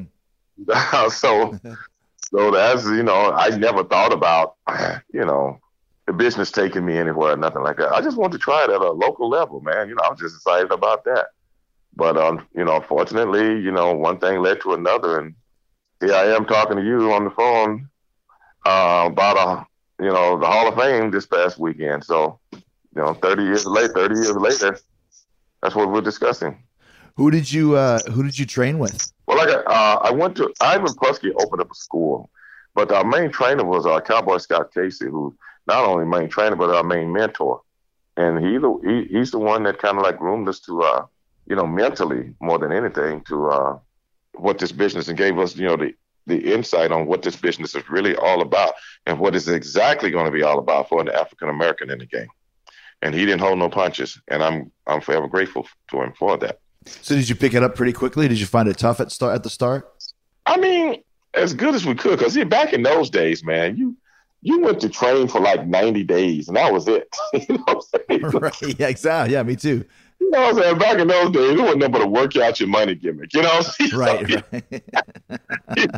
So that's, I never thought about, the business taking me anywhere or nothing like that. I just wanted to try it at a local level, man. I was just excited about that. But, unfortunately, one thing led to another. And here I am talking to you on the phone about, the Hall of Fame this past weekend. So, 30 years later, that's what we're discussing. Who did you train with? Well, I went to Ivan Putski opened up a school, but our main trainer was Cowboy Scott Casey, who not only main trainer but our main mentor. And he's the one that kind of like groomed us to, mentally more than anything to what this business, and gave us, the insight on what this business is really all about and what it's exactly going to be all about for an African American in the game. And he didn't hold no punches, and I'm forever grateful to him for that. So did you pick it up pretty quickly? Did you find it tough at the start? I mean, as good as we could, because back in those days, man, you went to train for like 90 days, and that was it. You know what I'm saying? Right. Yeah, exactly. Yeah, me too. You know what I'm saying? Back in those days, it wasn't nothing but a work out your money gimmick. You know what I'm saying? Right. You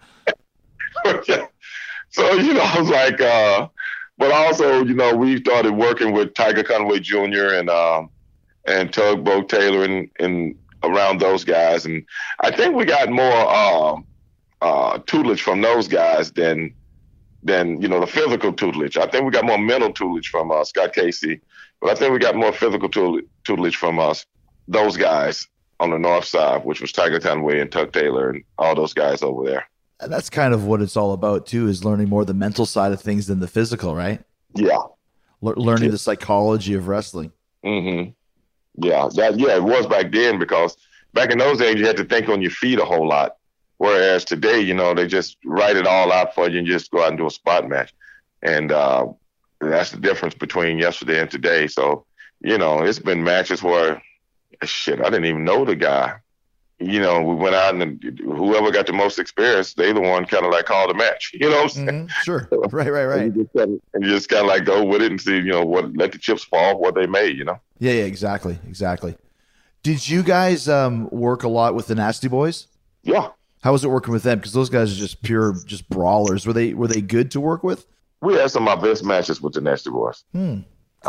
know? So, I was like, but also, we started working with Tiger Conway Jr. and Tugboat Taylor and around those guys. And I think we got more tutelage from those guys than the physical tutelage. I think we got more mental tutelage from Scott Casey, but I think we got more physical tutelage from those guys on the north side, which was Tiger Conway and Tug Taylor and all those guys over there. And that's kind of what it's all about too, is learning more the mental side of things than the physical, right? Yeah. Learning the psychology of wrestling. Mm-hmm. Yeah, it was back then, because back in those days you had to think on your feet a whole lot. Whereas today, they just write it all out for you and just go out and do a spot match. And that's the difference between yesterday and today. So, it's been matches where, I didn't even know the guy. We went out and whoever got the most experience, they the one kind of like called the match. You know what I'm saying? Sure. Right. And you just kind of like go with it and see, let the chips fall what they may, Yeah, exactly. Did you guys work a lot with the Nasty Boys? Yeah. How was it working with them? Because those guys are just pure brawlers. Were they good to work with? We had some of my best matches with the Nasty Boys. Cool.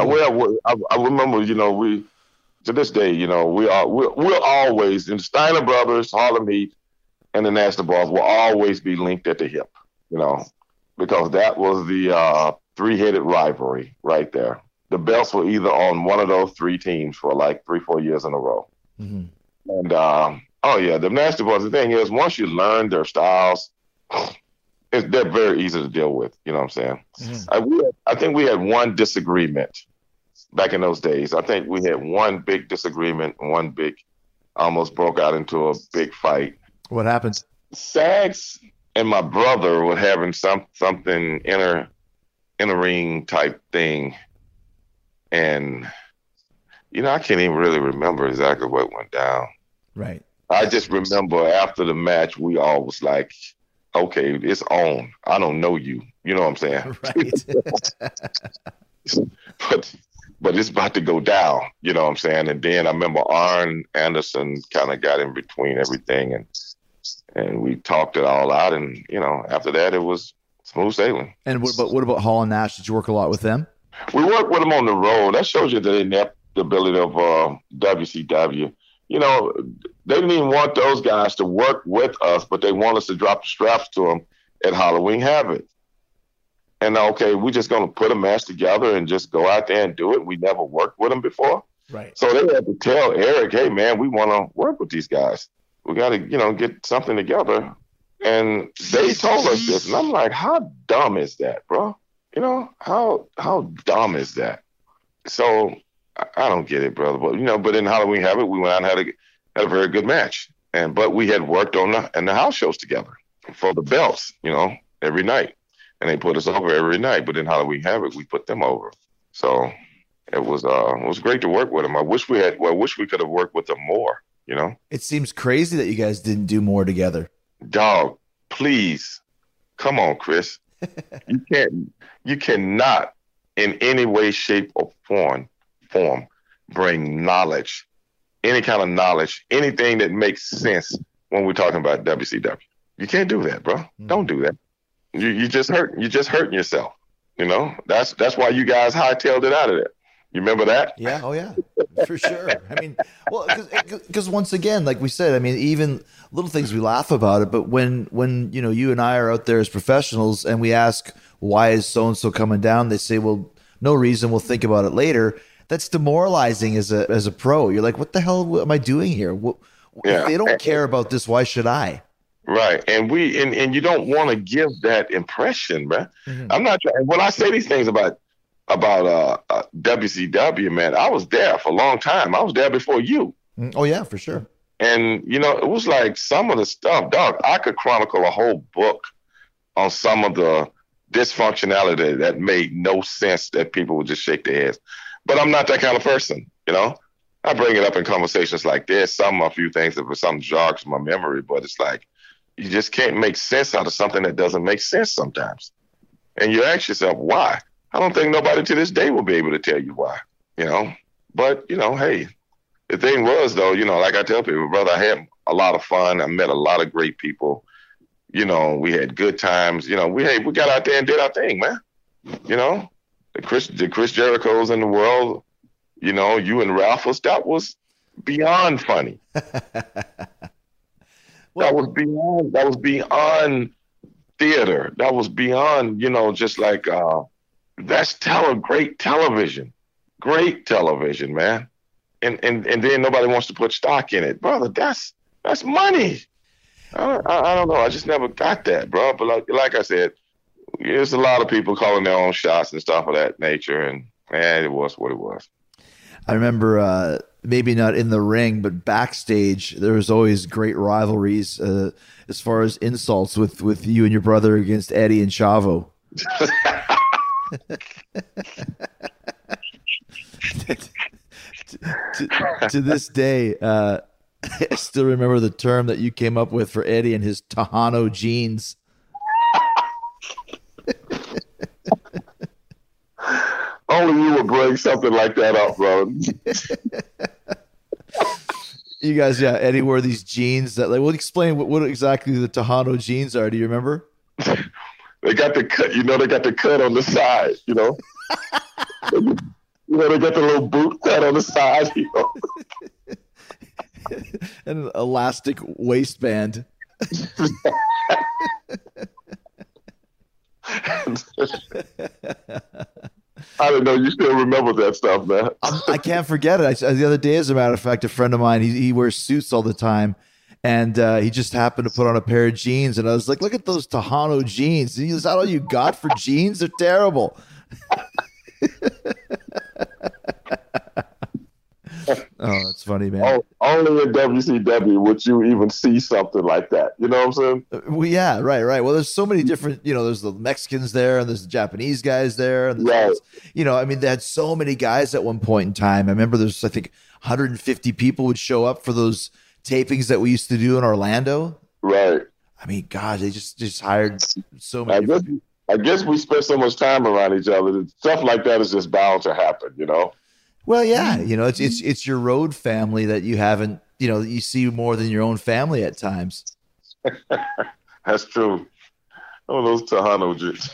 I remember, we to this day, we're always in Steiner Brothers, Harlem Heat, and the Nasty Boys will always be linked at the hip, because that was the three-headed rivalry right there. The belts were either on one of those three teams for like 3-4 years in a row. Mm-hmm. And the Nasty Boys, the thing is, once you learn their styles, they're very easy to deal with. You know what I'm saying? Mm-hmm. I think we had one disagreement back in those days. I think we had one big disagreement, almost broke out into a big fight. What happened? Sags and my brother were having something inner ring type thing. And, I can't even really remember exactly what went down. Right. I just remember after the match, we all was like, okay, it's on. I don't know you. You know what I'm saying? Right. But it's about to go down. You know what I'm saying? And then I remember Arn Anderson kind of got in between everything, and we talked it all out. And, after that, it was smooth sailing. And what about Hall and Nash? Did you work a lot with them? We worked with them on the road. That shows you the ineptability of WCW. They didn't even want those guys to work with us, but they want us to drop the straps to them at Halloween Havoc. And okay, we're just going to put a match together and just go out there and do it. We never worked with them before. Right. So they had to tell Eric, hey, man, we want to work with these guys. We got to, get something together. And they told us this. And I'm like, how dumb is that, bro? How dumb is that? So I don't get it, brother. But in Halloween Havoc, we went out and had a very good match. But we had worked on the house shows together for the belts, every night. And they put us over every night. But in Halloween Havoc, we put them over. So it was great to work with them. I wish we could have worked with them more, It seems crazy that you guys didn't do more together. Dog, please. Come on, Chris. You cannot in any way, shape, or form bring knowledge, any kind of knowledge, anything that makes sense when we're talking about WCW. You can't do that, bro. Don't do that. You just hurting yourself. That's why you guys hightailed it out of there. You remember that? Yeah. Oh yeah, for sure. I mean, well, because once again, like we said, I mean, even little things we laugh about it, but when you and I are out there as professionals and we ask why is so and so coming down, they say, well, no reason. We'll think about it later. That's demoralizing as a pro. You're like, what the hell am I doing here? If they don't care about this, why should I? Right. And and you don't want to give that impression, man. Mhm. I'm not trying. When I say these things about WCW, man, I was there for a long time. I was there before you. Oh yeah, for sure. And, it was like some of the stuff, dog, I could chronicle a whole book on some of the dysfunctionality that made no sense that people would just shake their heads. But I'm not that kind of person, I bring it up in conversations like this. A few things that some jogs my memory, but it's like, you just can't make sense out of something that doesn't make sense sometimes. And you ask yourself, why? I don't think nobody to this day will be able to tell you why, But, hey, the thing was, though, like I tell people, brother, I had a lot of fun. I met a lot of great people. We had good times. We got out there and did our thing, man. The Chris Jerichos in the world, you and Ralphus, that was beyond funny. Well, That was beyond theater. That was beyond, just like that's great television. Great television, man. And then nobody wants to put stock in it. Brother, that's money. I don't know. I just never got that, bro. But like I said, there's a lot of people calling their own shots and stuff of that nature, and it was what it was. I remember maybe not in the ring, but backstage, there was always great rivalries as far as insults with you and your brother against Eddie and Chavo. to this day, I still remember the term that you came up with for Eddie and his Tejano jeans. Only you would bring something like that up, bro. You guys, yeah, Eddie wore these jeans that, well, explain what exactly the Tejano jeans are. Do you remember? They got the cut, they got the cut on the side, They got the little boot cut on the side, And an elastic waistband. I didn't know you still remember that stuff, man. I can't forget it. The other day, as a matter of fact, a friend of mine, he wears suits all the time, and he just happened to put on a pair of jeans, and I was like, "Look at those Tejano jeans. Is that all you got for jeans? They're terrible." Oh, that's funny, man. Only in WCW would you even see something like that. You know what I'm saying? Well, yeah, right. Well, there's so many different, there's the Mexicans there and there's the Japanese guys there. And Right. they had so many guys at one point in time. I remember I think 150 people would show up for those tapings that we used to do in Orlando. Right. I mean, God, they just hired so many. I guess we spent so much time around each other that stuff like that is just bound to happen, Well, yeah, it's your road family that you haven't, you see more than your own family at times. That's true. Oh, those Tejano jeans.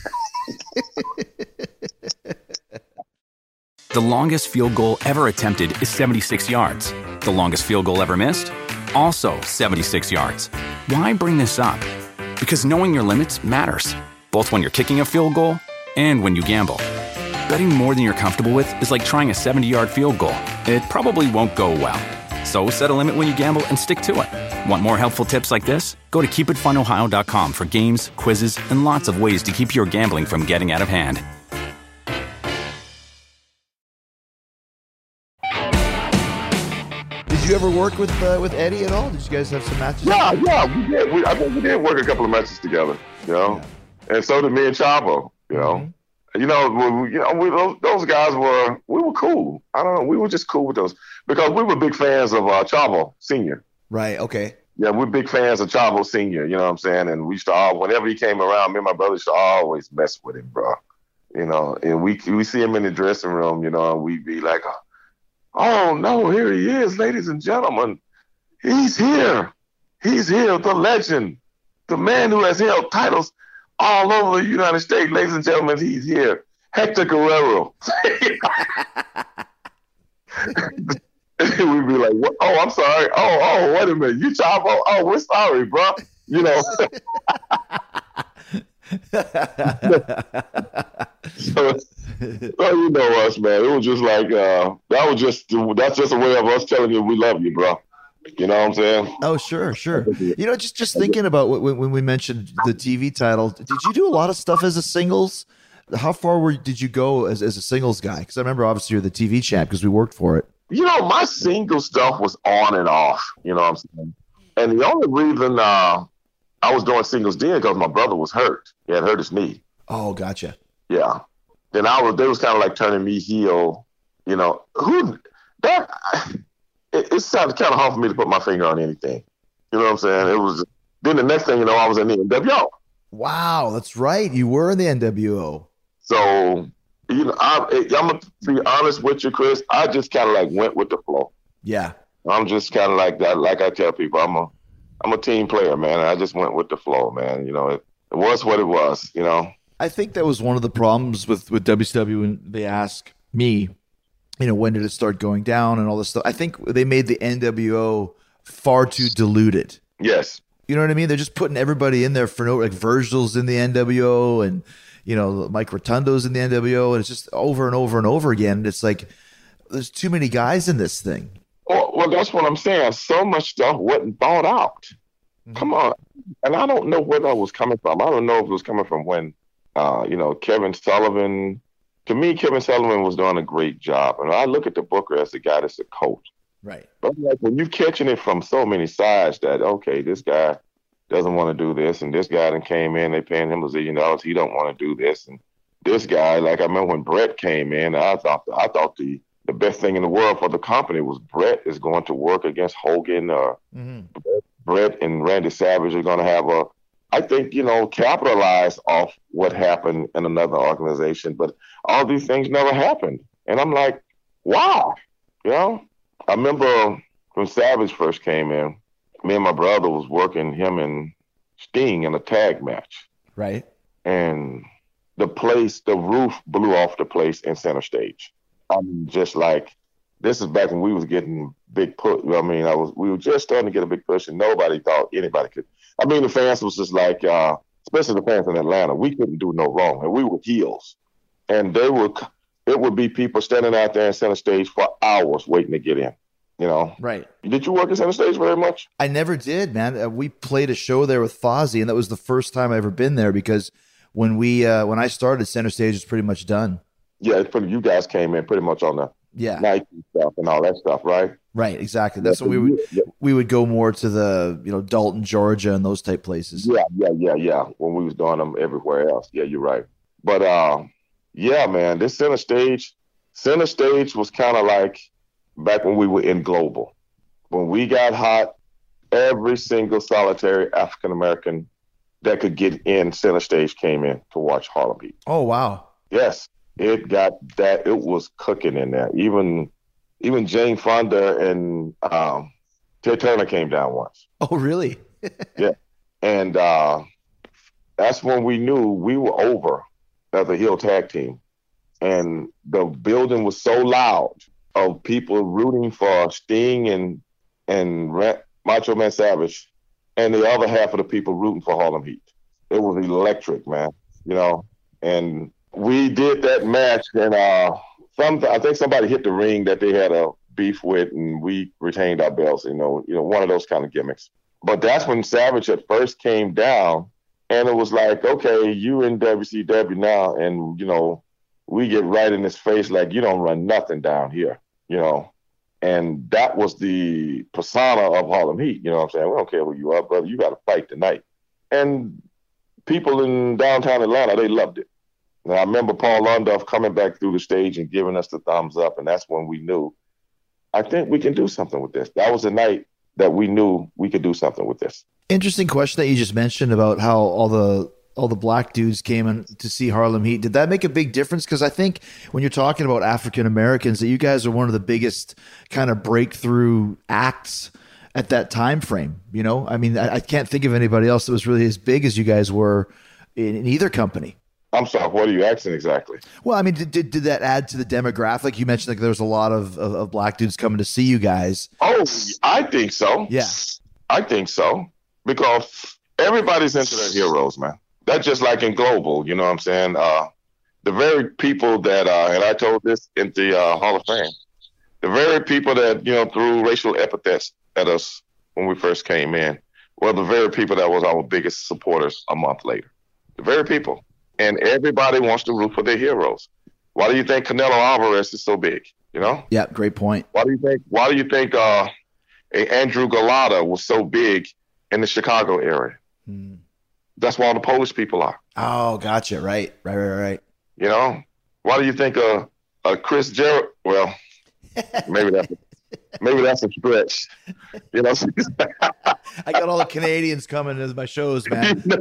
The longest field goal ever attempted is 76 yards. The longest field goal ever missed? Also 76 yards. Why bring this up? Because knowing your limits matters, both when you're kicking a field goal and when you gamble. Betting more than you're comfortable with is like trying a 70-yard field goal. It probably won't go well. So set a limit when you gamble and stick to it. Want more helpful tips like this? Go to keepitfunohio.com for games, quizzes, and lots of ways to keep your gambling from getting out of hand. Did you ever work with Eddie at all? Did you guys have some matches? Yeah, we did. I think we did work a couple of matches together, and so did me and Chavo, Mm-hmm. Those guys we were cool. I don't know. We were just cool with those because we were big fans of Chavo Sr. Right. Okay. Yeah, we're big fans of Chavo Sr., you know what I'm saying? And we used to whenever he came around, me and my brother used to always mess with him, bro. And we see him in the dressing room, and we'd be like, oh, no, here he is, ladies and gentlemen. He's here. He's here, the legend, the man who has held titles all over the United States. Ladies and gentlemen, he's here. Hector Guerrero. We'd be like, what? Oh, I'm sorry. Oh, wait a minute. You Chavo? Oh, we're sorry, bro. So you know us, man. It was just like that's just a way of us telling you we love you, bro. You know what I'm saying? Oh, sure. You know, just thinking about when we mentioned the TV title, did you do a lot of stuff as a singles? How far did you go as a singles guy? Because I remember obviously you're the TV champ because we worked for it. You know, my single stuff was on and off. You know what I'm saying? And the only reason I was doing singles then because my brother was hurt. He had hurt his knee. Oh, gotcha. Yeah. Then they was kind of like turning me heel. You know, it sounded kind of hard for me to put my finger on anything. You know what I'm saying? It was. Then the next thing you know, I was in the NWO. Wow, that's right. You were in the NWO. So, you know, I'm gonna be honest with you, Chris. I just kind of like went with the flow. Yeah. I'm just kind of like that. Like I tell people, I'm a team player, man. I just went with the flow, man. You know, it was what it was. You know. I think that was one of the problems with WCW when they ask me, you know, when did it start going down and all this stuff. I think they made the NWO far too diluted. Yes. You know what I mean? They're just putting everybody in there for like Virgil's in the NWO and, you know, Mike Rotundo's in the NWO. And it's just over and over and over again. It's like there's too many guys in this thing. Well, that's what I'm saying. So much stuff wasn't thought out. Mm-hmm. Come on. And I don't know where that was coming from. I don't know if it was coming from when, you know, Kevin Sullivan. To me, Kevin Sullivan was doing a great job. And I look at the Booker as the guy that's a coach. Right. But like when you're catching it from so many sides that, okay, this guy doesn't want to do this, and this guy then came in, they paying him $1 zillion, he don't want to do this. And this guy, like I remember when Brett came in, I thought the best thing in the world for the company was Brett is going to work against Hogan or Brett and Randy Savage are going to have I think, you know, capitalize off what happened in another organization. But all these things never happened. And I'm like, wow, you know? I remember when Savage first came in, me and my brother was working him and Sting in a tag match. Right. And the roof blew off the place in center stage. I'm just like, this is back when we was getting big push. I mean, we were just starting to get a big push and nobody thought anybody could. I mean, the fans was just like, especially the fans in Atlanta, we couldn't do no wrong. And we were heels. And it would be people standing out there in center stage for hours waiting to get in, you know? Right. Did you work in center stage very much? I never did, man. We played a show there with Fozzy, and that was the first time I ever been there because when I started, center stage was pretty much done. Yeah, you guys came in pretty much on the Nike stuff and all that stuff, right? Right, exactly. That's when we would go more to the, you know, Dalton, Georgia, and those type places. Yeah. When we was doing them everywhere else. Yeah, you're right. But yeah, man, this center stage was kind of like back when we were in Global. When we got hot, every single solitary African American that could get in center stage came in to watch Harlem Heat. Oh wow. Yes. It was cooking in there. Even Jane Fonda and Ted Turner came down once. Oh, really? Yeah. And that's when we knew we were over as a heel tag team. And the building was so loud of people rooting for Sting and Macho Man Savage, and the other half of the people rooting for Harlem Heat. It was electric, man, you know. And we did that match, and I think somebody hit the ring that they had a beef with, and we retained our belts. You know, one of those kind of gimmicks. But that's when Savage at first came down, and it was like, okay, you in WCW now, and you know, we get right in his face like you don't run nothing down here, you know. And that was the persona of Harlem Heat. You know what I'm saying? We don't care who you are, brother. You got to fight tonight. And people in downtown Atlanta, they loved it. And I remember Paul Orndorff coming back through the stage and giving us the thumbs up, and that's when we knew, I think we can do something with this. That was the night that we knew we could do something with this. Interesting question that you just mentioned about how all the black dudes came in to see Harlem Heat. Did that make a big difference? Because I think when you're talking about African Americans, that you guys are one of the biggest kind of breakthrough acts at that time frame. You know, I mean, I can't think of anybody else that was really as big as you guys were in either company. I'm sorry, what are you asking exactly? Well, I mean, did that add to the demographic? You mentioned like there was a lot of black dudes coming to see you guys. Oh, I think so. Yeah. I think so. Because everybody's into their heroes, man. That's just like in Global, you know what I'm saying? The very people that, and I told this in the Hall of Fame, the very people that, you know, threw racial epithets at us when we first came in were the very people that was our biggest supporters a month later. The very people. And everybody wants to root for their heroes. Why do you think Canelo Alvarez is so big? You know? Yeah, great point. Why do you think Andrew Galata was so big in the Chicago area? That's why all the Polish people are. Oh, gotcha. Right. You know? Why do you think Chris Jericho? Well, maybe that's a stretch. You know? I got all the Canadians coming to my shows, man. You know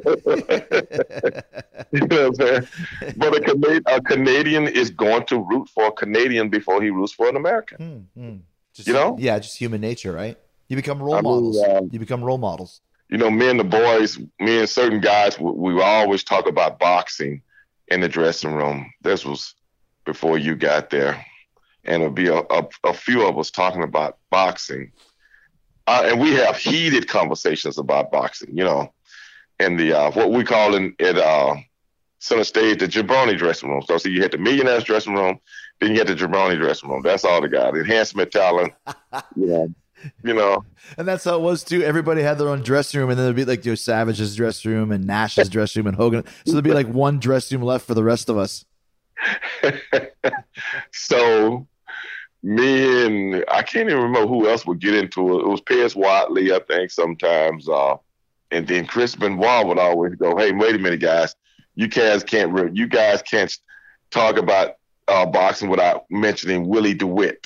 what I'm saying? But a Canadian is going to root for a Canadian before he roots for an American. Just, you know? Yeah, just human nature, right? You become role models. You become role models. You know, me and the boys, me and certain guys, we would always talk about boxing in the dressing room. This was before you got there. And it'll be a few of us talking about boxing. And we have heated conversations about boxing, you know, in the what we call at center stage, the jabroni dressing room. So you had the millionaires dressing room, then you had the jabroni dressing room. That's all the guys. Enhancement talent, you know. And that's how it was too. Everybody had their own dressing room, and then there'd be like Savage's dressing room and Nash's dressing room and Hogan. So there'd be like one dressing room left for the rest of us. So me and I can't even remember who else would get into it. It was Pez Watley, I think, sometimes. And then Chris Benoit would always go, "Hey, wait a minute, guys. You guys can't talk about boxing without mentioning Willie DeWitt."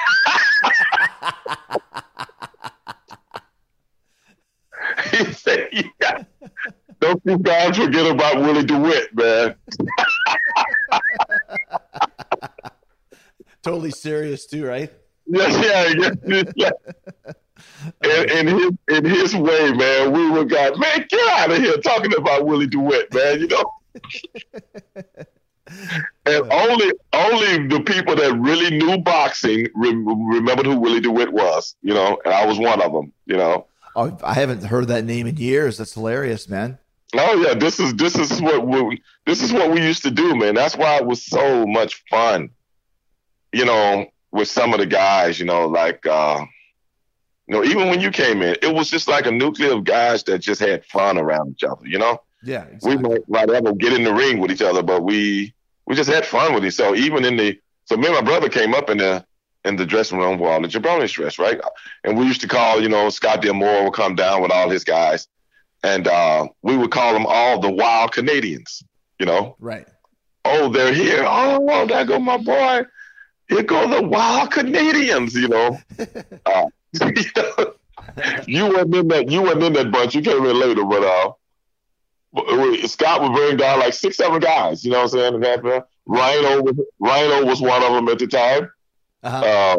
He said, "Yeah, don't you guys forget about Willie DeWitt, man." Totally serious too, right? Yes. In his way, man, we were guys, man, get out of here talking about Willie DeWitt, man, you know. And only the people that really knew boxing remembered who Willie DeWitt was, you know, and I was one of them, you know. Oh, I haven't heard that name in years. That's hilarious, man. Oh yeah, this is what we used to do, man. That's why it was so much fun, you know, with some of the guys, you know, like you know, even when you came in, it was just like a nucleus of guys that just had fun around each other, you know. Yeah, exactly. We might ever get in the ring with each other, but we just had fun with each other. So even me and my brother came up in the dressing room with all the jabronis dress, right? And we used to call, you know, Scott D'Amore would come down with all his guys, and we would call them all the Wild Canadians, you know. Right. Oh, they're here. Oh, there go my boy. Here go the Wild Canadians, you know. You wasn't in that bunch. You came in later, but Scott would bring down like 6-7 guys. You know what I'm saying? And Rhino was one of them at the time. Uh-huh.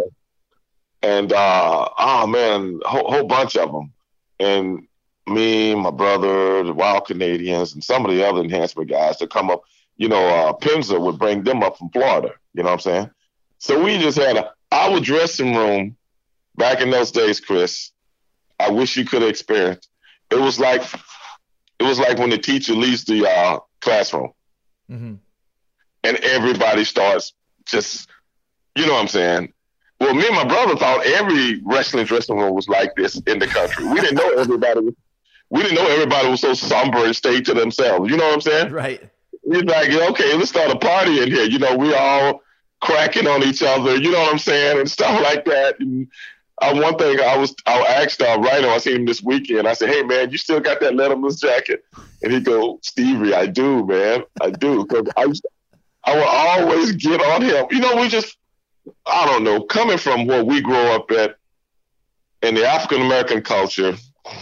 Oh man, whole bunch of them. And me, my brother, the Wild Canadians, and some of the other enhancement guys that come up. You know, Penza would bring them up from Florida. You know what I'm saying? So we just had our dressing room back in those days, Chris. I wish you could have experienced. It was like when the teacher leaves the classroom, mm-hmm. and everybody starts just, you know what I'm saying? Well, me and my brother thought every wrestling dressing room was like this in the country. We didn't know everybody was so somber and stayed to themselves. You know what I'm saying? Right. We're like, okay, let's start a party in here. You know, we all cracking on each other. You know what I'm saying, and stuff like that. And one thing I asked Rhino, I seen him this weekend. I said, "Hey man, you still got that Letterman's jacket?" And he go, "Stevie, I do, man, I do." Because I will always get on him. You know, I don't know, coming from where we grow up at in the African American culture.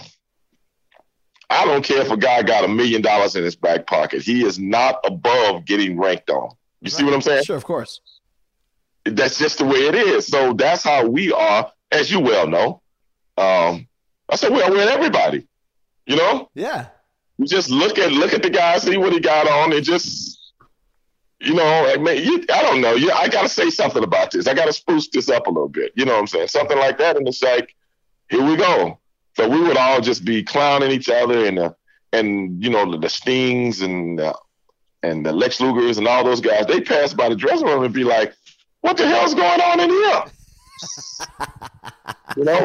I don't care if a guy got $1 million in his back pocket. He is not above getting ranked on. You see what I'm saying? Sure, of course. That's just the way it is. So that's how we are, as you well know. I said we're with everybody. You know? Yeah. You just look at the guy, see what he got on, and just, you know, I don't know. I got to say something about this. I got to spruce this up a little bit. You know what I'm saying? Something like that, and it's like, here we go. So we would all just be clowning each other, and you know, the Stings and the Lex Lugers and all those guys. They pass by the dressing room and be like, "What the hell's going on in here?" You know,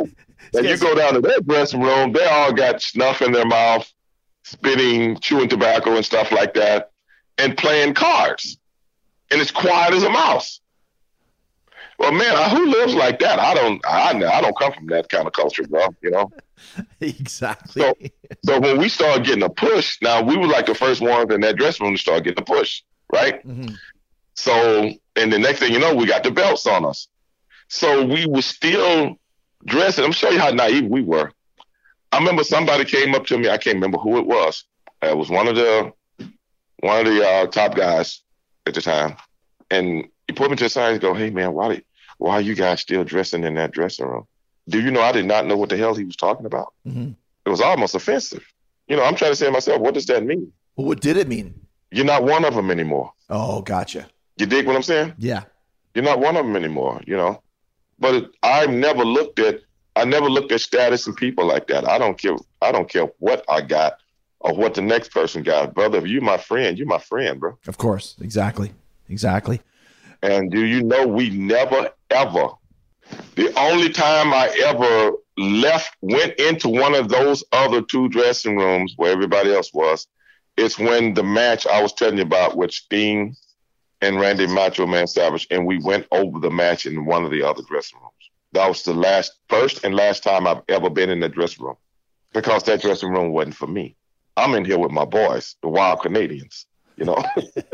And you go down to their dressing room, they all got snuff in their mouth, spitting, chewing tobacco and stuff like that, and playing cards. And it's quiet as a mouse. Well, man, who lives like that? I don't come from that kind of culture, bro. You know. Exactly. So when we started getting a push, now we were like the first ones in that dressing room to start getting a push, right? Mm-hmm. So, and the next thing you know, we got the belts on us. So we were still dressing. I'm showing you how naive we were. I remember somebody came up to me. I can't remember who it was. It was one of the top guys at the time, and he put me to the side and go, "Hey man, why are you guys still dressing in that dressing room?" Do you know I did not know what the hell he was talking about? Mm-hmm. It was almost offensive. You know, I'm trying to say to myself, what does that mean? Well, what did it mean? You're not one of them anymore. Oh, gotcha. You dig what I'm saying? Yeah. You're not one of them anymore, you know. But I never looked at status and people like that. I don't care what I got or what the next person got. Brother, if you're my friend, bro. Of course. Exactly. And do you know we never, ever, the only time I ever went into one of those other two dressing rooms where everybody else was, is when the match I was telling you about with Sting and Randy Macho Man Savage, and we went over the match in one of the other dressing rooms. That was the first and last time I've ever been in the dressing room, because that dressing room wasn't for me. I'm in here with my boys, the Wild Canadians, you know.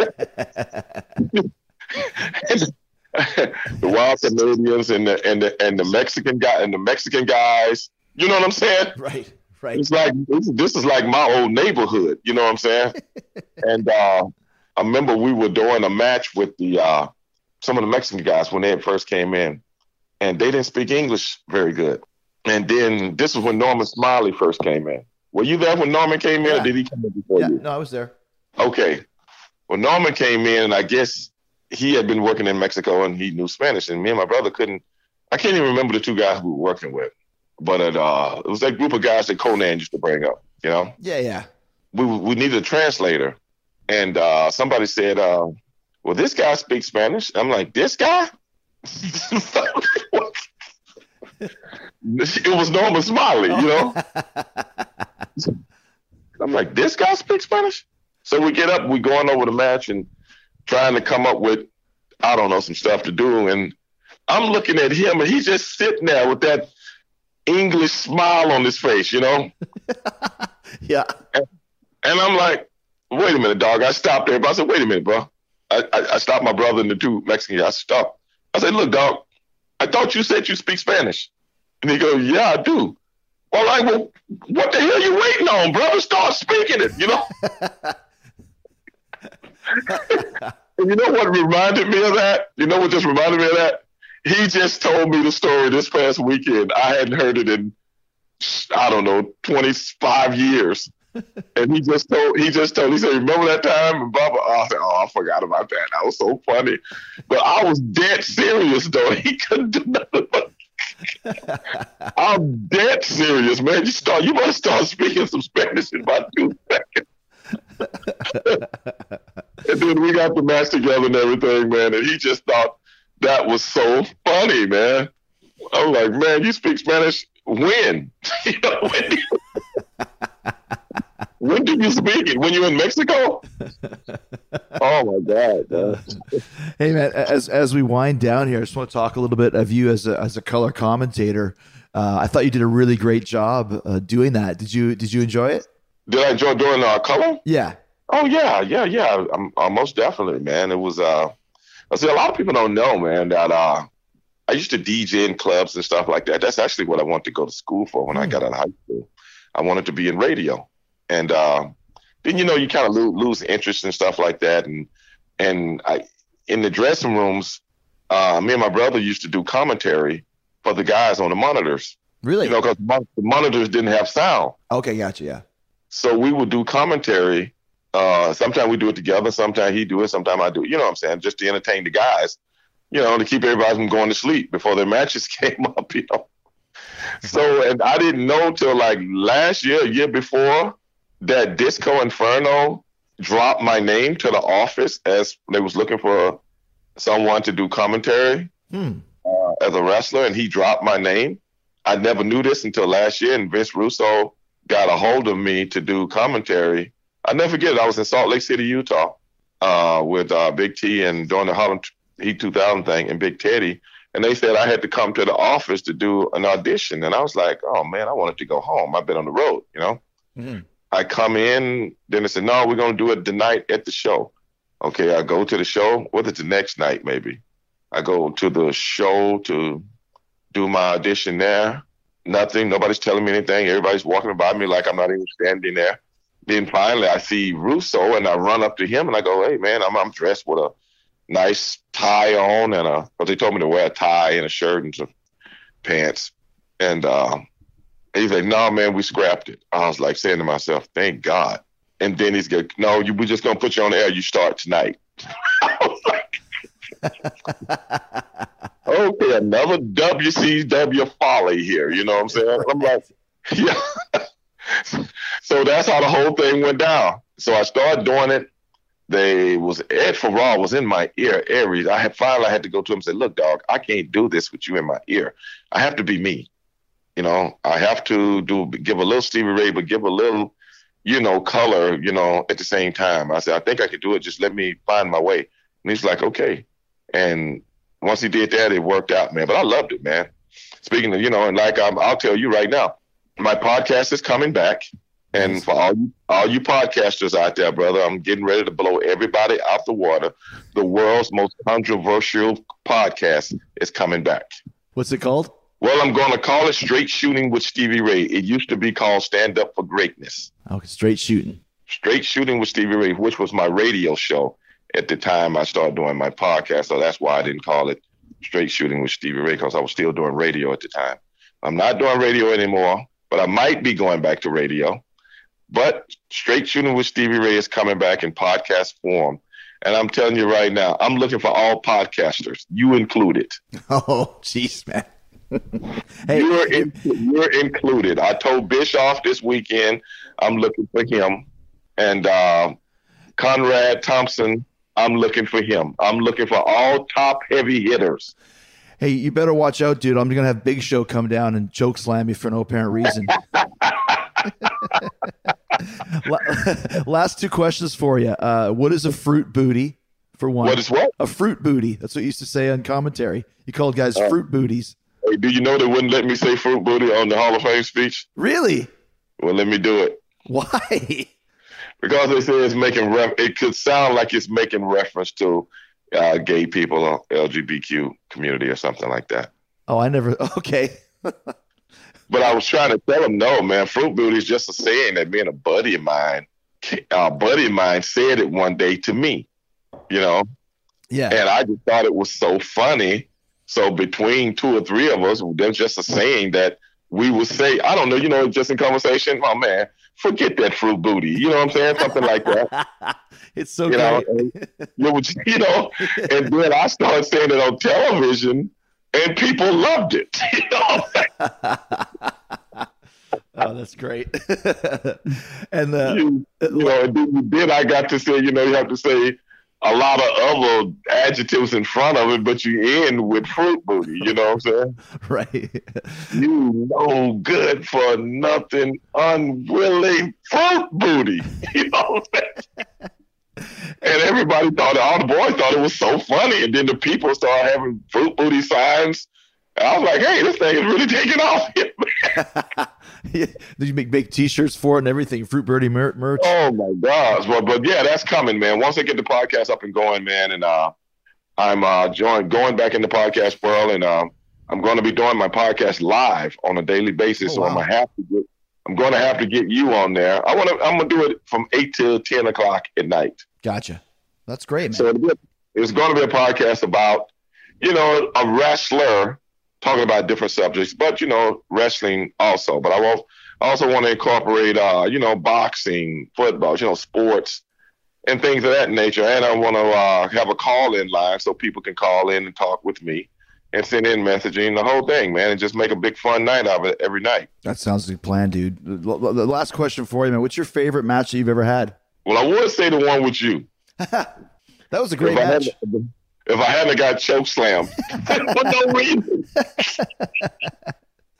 The Wild Canadians and the Mexican guy and the Mexican guys. You know what I'm saying? Right. It's like this is like my old neighborhood. You know what I'm saying? And I remember we were doing a match with some of the Mexican guys when they first came in, and they didn't speak English very good. And then this was when Norman Smiley first came in. Were you there when Norman came in, or did he come in before you? No, I was there. Okay. Well, Norman came in, and I guess he had been working in Mexico and he knew Spanish, and me and my brother I can't even remember the two guys we were working with, but it was that group of guys that Conan used to bring up, you know? Yeah. We needed a translator, and somebody said, well, this guy speaks Spanish. I'm like, this guy? It was Norman Smiley, you know? I'm like, this guy speaks Spanish? So we get up, we going over the match and trying to come up with, I don't know, some stuff to do. And I'm looking at him, and he's just sitting there with that English smile on his face, you know? Yeah. And I'm like, wait a minute, dog. I stopped there. I said, wait a minute, bro. I stopped my brother and the two Mexicans. I stopped. I said, look, dog, I thought you said you speak Spanish. And he goes, yeah, I do. Well, what the hell are you waiting on, brother? Start speaking it, you know? And you know what reminded me of that? You know what just reminded me of that? He just told me the story this past weekend. I hadn't heard it in, I don't know, 25 years. And he said, remember that time? And Bubba, I said, I forgot about that. That was so funny. But I was dead serious, though. He couldn't do nothing but I'm dead serious, man. You must start speaking some Spanish in about 2 seconds. And then we got the match together and everything, man. And he just thought that was so funny, man. I was like, man, you speak Spanish? When? When do you speak it? When you're in Mexico? Oh my God, man. Hey man, as we wind down here, I just want to talk a little bit of you as a color commentator. I thought you did a really great job doing that. Did you enjoy it? Did I enjoy doing color? Yeah. Oh yeah. I'm most definitely, man. It was. I see a lot of people don't know, man, that I used to DJ in clubs and stuff like that. That's actually what I wanted to go to school for when I got out of high school. I wanted to be in radio. And then, you kind of lose interest and stuff like that. And I, in the dressing rooms, me and my brother used to do commentary for the guys on the monitors. Really? Because the monitors didn't have sound. Okay, gotcha, yeah. So we would do commentary. Sometimes we do it together. Sometimes he do it. Sometimes I do it. You know what I'm saying? Just to entertain the guys, to keep everybody from going to sleep before their matches came up, So, and I didn't know till like last year, a year before, that Disco Inferno dropped my name to the office as they was looking for someone to do commentary as a wrestler, and he dropped my name. I never knew this until last year, and Vince Russo got a hold of me to do commentary. I never forget it. I was in Salt Lake City, Utah, with Big T and doing the Harlem Heat 2000 thing and Big Teddy. And they said I had to come to the office to do an audition. And I was like, oh, man, I wanted to go home. I've been on the road, you know. Mm-hmm. I come in, then they said, no, we're going to do it tonight at the show. Okay, I go to the show. Whether it's the next night, maybe. I go to the show to do my audition there. Nothing. Nobody's telling me anything. Everybody's walking by me like I'm not even standing there. Then finally I see Russo and I run up to him and I go, hey, man, I'm dressed with a nice tie on and but they told me to wear a tie and a shirt and some pants. And he's like, no, man, we scrapped it. I was like saying to myself, thank God. And then he's like, no, we're just going to put you on the air. You start tonight. I was like, okay, another WCW folly here. You know what I'm saying? I'm like, yeah. So that's how the whole thing went down. So I started doing it. Ed Farrar was in my ear, Aries. I had to go to him and say, look, dog, I can't do this with you in my ear. I have to be me. You know, I have to give a little Stevie Ray, but give a little, color, at the same time. I said, I think I could do it. Just let me find my way. And he's like, okay. And once he did that, it worked out, man. But I loved it, man. Speaking of, and like I'll tell you right now, my podcast is coming back. And for all you podcasters out there, brother, I'm getting ready to blow everybody out the water. The world's most controversial podcast is coming back. What's it called? Well, I'm going to call it Straight Shooting with Stevie Ray. It used to be called Stand Up for Greatness. Okay, Straight Shooting. Straight Shooting with Stevie Ray, which was my radio show at the time I started doing my podcast. So that's why I didn't call it Straight Shooting with Stevie Ray, because I was still doing radio at the time. I'm not doing radio anymore, but I might be going back to radio. But Straight Shooting with Stevie Ray is coming back in podcast form. And I'm telling you right now, I'm looking for all podcasters, you included. Oh, jeez, man. Hey, you're included. I told Bischoff this weekend I'm looking for him. And Conrad Thompson, I'm looking for him. I'm looking for all top heavy hitters. Hey, you better watch out, dude. I'm going to have Big Show come down and choke slam you for no apparent reason. Last two questions for you. What is a fruit booty, for one? What is what? A fruit booty. That's what you used to say on commentary. You called guys fruit booties. Hey, do you know they wouldn't let me say fruit booty on the Hall of Fame speech? Really? Well, let me do it. Why? Because they say it's making it could sound like it's making reference to gay people or LGBTQ community or something like that. Oh, I never. Okay. But I was trying to tell him, no, man, fruit booty is just a saying that me and a buddy of mine said it one day to me, Yeah. And I just thought it was so funny. So between two or three of us, there's just a saying that we would say, I don't know, just in conversation, oh, man, forget that fruit booty. You know what I'm saying? Something like that. It's so great. And then I started saying it on television, and people loved it. Oh, that's great. And and then I got to say, you have to say a lot of other adjectives in front of it, but you end with fruit booty. You know what I'm saying? Right. You no good for nothing, unwilling fruit booty. You know what I'm saying? And everybody all the boys thought it was so funny. And then the people started having fruit booty signs. And I was like, hey, this thing is really taking off here. Yeah. Did you make T-shirts for it and everything? Fruit booty merch? Oh, my gosh. But yeah, that's coming, man. Once I get the podcast up and going, man, and I'm going back in the podcast world, and I'm going to be doing my podcast live on a daily basis. Oh, wow. So I'm going to have to get you on there. I'm going to do it from 8 to 10 o'clock at night. Gotcha. That's great, man. So it's going to be a podcast about, a wrestler talking about different subjects, but, wrestling also. But I also want to incorporate, boxing, football, sports, and things of that nature. And I want to have a call-in line so people can call in and talk with me and send in messaging, the whole thing, man, and just make a big fun night of it every night. That sounds like a plan, dude. The last question for you, man. What's your favorite match that you've ever had? Well, I would say the one with you. That was a great match. If I hadn't got choke slammed for no reason.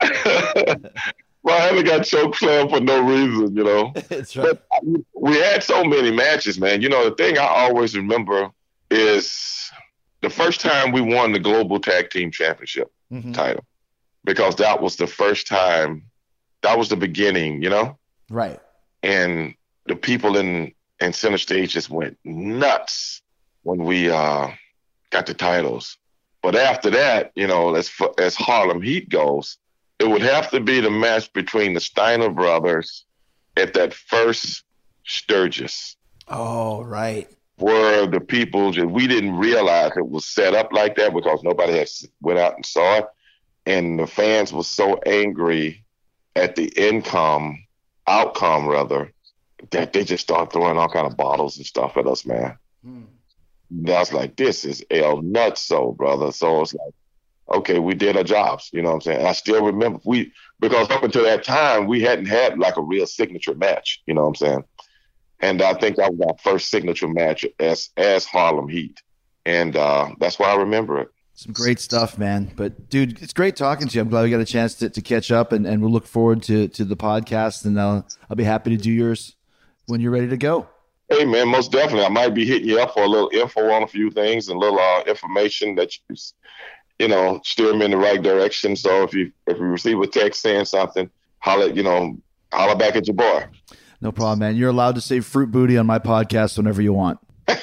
Well, I haven't got choke slam for no reason, you know. That's right. But we had so many matches, man. You know, the thing I always remember is the first time we won the Global Tag Team Championship title, because that was the first time, that was the beginning, you know? Right. And the people in Center Stage just went nuts when we got the titles. But after that, you know, as Harlem Heat goes, it would have to be the match between the Steiner brothers at that first Sturgis. Oh, right. Where the people, we didn't realize it was set up like that because nobody had went out and saw it. And the fans were so angry at the outcome rather, that they just started throwing all kind of bottles and stuff at us, man. I was like, this is El Nutso, brother. So it's like, okay, we did our jobs, you know what I'm saying? And I still remember because up until that time, we hadn't had like a real signature match, you know what I'm saying? And I think that was our first signature match as Harlem Heat. And that's why I remember it. Some great stuff, man. But, dude, it's great talking to you. I'm glad we got a chance to catch up, and we'll look forward to the podcast, and I'll be happy to do yours when you're ready to go. Hey, man, most definitely. I might be hitting you up for a little info on a few things and a little information that you know, steer me in the right direction. So if you receive a text saying something, holler back at your boy. No problem, man. You're allowed to say Fruit Booty on my podcast whenever you want.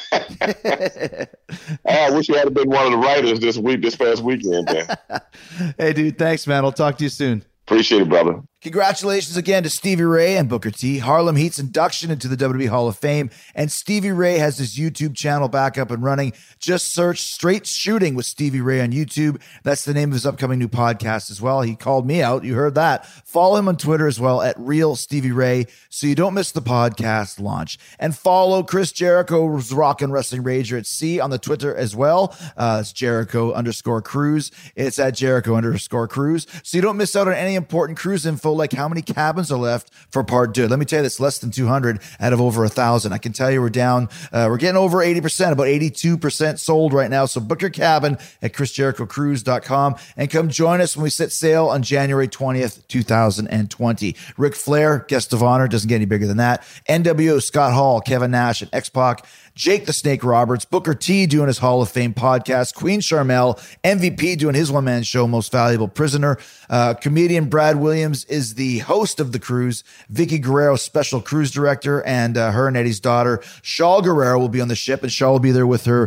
I wish you had been one of the writers this past weekend, man. Hey, dude, thanks, man. I'll talk to you soon. Appreciate it, brother. Congratulations again to Stevie Ray and Booker T. Harlem Heat's induction into the WWE Hall of Fame. And Stevie Ray has his YouTube channel back up and running. Just search Straight Shooting with Stevie Ray on YouTube. That's the name of his upcoming new podcast as well. He called me out. You heard that. Follow him on Twitter as well at Real Stevie Ray so you don't miss the podcast launch. And follow Chris Jericho's Rockin' Wrestling Rager at C on the Twitter as well. It's Jericho_Cruise. It's at Jericho_Cruise. So you don't miss out on any important cruise info like how many cabins are left for part 2. Let me tell you, this less than 200 out of over 1,000. I can tell you we're down, we're getting over 80%, about 82% sold right now. So book your cabin at ChrisJerichoCruise.com and come join us when we set sail on January 20th, 2020. Ric Flair, guest of honor, doesn't get any bigger than that. NWO, Scott Hall, Kevin Nash, and X-Pac. Jake the Snake Roberts, Booker T doing his Hall of Fame podcast, Queen Charmel, MVP doing his one-man show, Most Valuable Prisoner. Comedian Brad Williams is the host of the cruise. Vicky Guerrero, special cruise director, and her and Eddie's daughter, Shaw Guerrero, will be on the ship, and Shaw will be there with her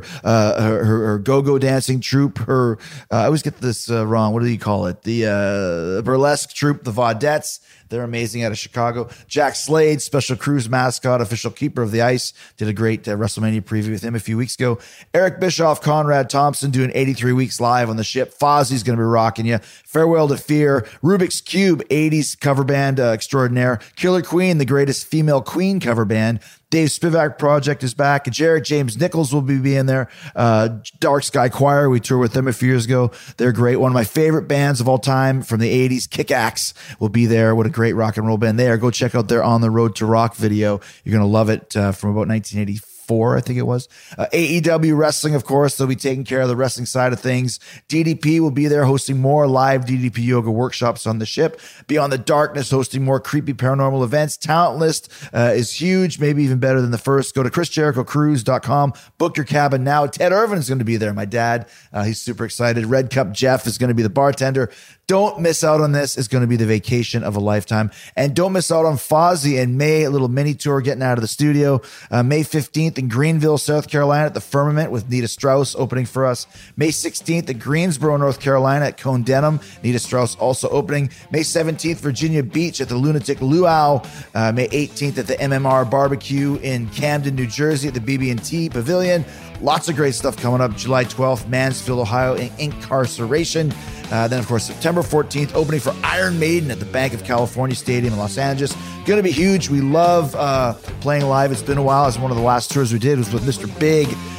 go-go dancing troupe. I always get this wrong. What do you call it? The burlesque troupe, the Vaudettes. They're amazing out of Chicago. Jack Slade, special cruise mascot, official keeper of the ice. Did a great WrestleMania preview with him a few weeks ago. Eric Bischoff, Conrad Thompson doing 83 weeks live on the ship. Fozzie's going to be rocking you. Farewell to Fear. Rubik's Cube, 80s cover band extraordinaire. Killer Queen, the greatest female Queen cover band. Dave Spivak Project is back. Jared James Nichols will be being there. Dark Sky Choir, we toured with them a few years ago. They're great. One of my favorite bands of all time from the 80s, Kick-Axe, will be there. What a great rock and roll band they are. Go check out their On the Road to Rock video. You're going to love it, from about 1984. I think it was. AEW Wrestling, of course, they'll be taking care of the wrestling side of things. DDP will be there hosting more live DDP yoga workshops on the ship. Beyond the Darkness hosting more creepy paranormal events. Talent list is huge, maybe even better than the first. Go to ChrisJerichoCruise.com. Book your cabin now. Ted Irvin is going to be there, my dad. He's super excited. Red Cup Jeff is going to be the bartender. Don't miss out on this. It's going to be the vacation of a lifetime. And don't miss out on Fozzy in May, a little mini tour getting out of the studio. May 15th in Greenville, South Carolina at the Firmament with Nita Strauss opening for us. May 16th at Greensboro, North Carolina at Cone Denim. Nita Strauss also opening. May 17th, Virginia Beach at the Lunatic Luau. May 18th at the MMR Barbecue in Camden, New Jersey at the BB&T Pavilion. Lots of great stuff coming up. July 12th, Mansfield, Ohio in Incarceration. Then, of course, September 14th, opening for Iron Maiden at the Bank of California Stadium in Los Angeles. Going to be huge. We love playing live. It's been a while. It's one of the last tours we did was with Mr. Big.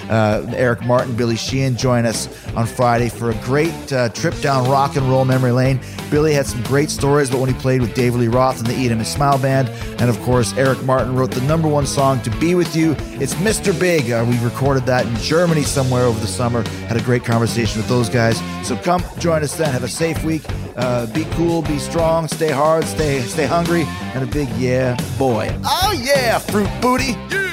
Eric Martin, Billy Sheehan join us on Friday for a great trip down rock and roll memory lane. Billy had some great stories about when he played with David Lee Roth and the Eat 'Em and Smile Band. And of course, Eric Martin wrote the #1 song, To Be With You. It's Mr. Big. We recorded that in Germany somewhere over the summer. Had a great conversation with those guys. So come join us then. Have a safe week. Be cool, be strong, stay hard, stay hungry, and a big yeah, boy. Oh yeah, fruit booty. Yeah.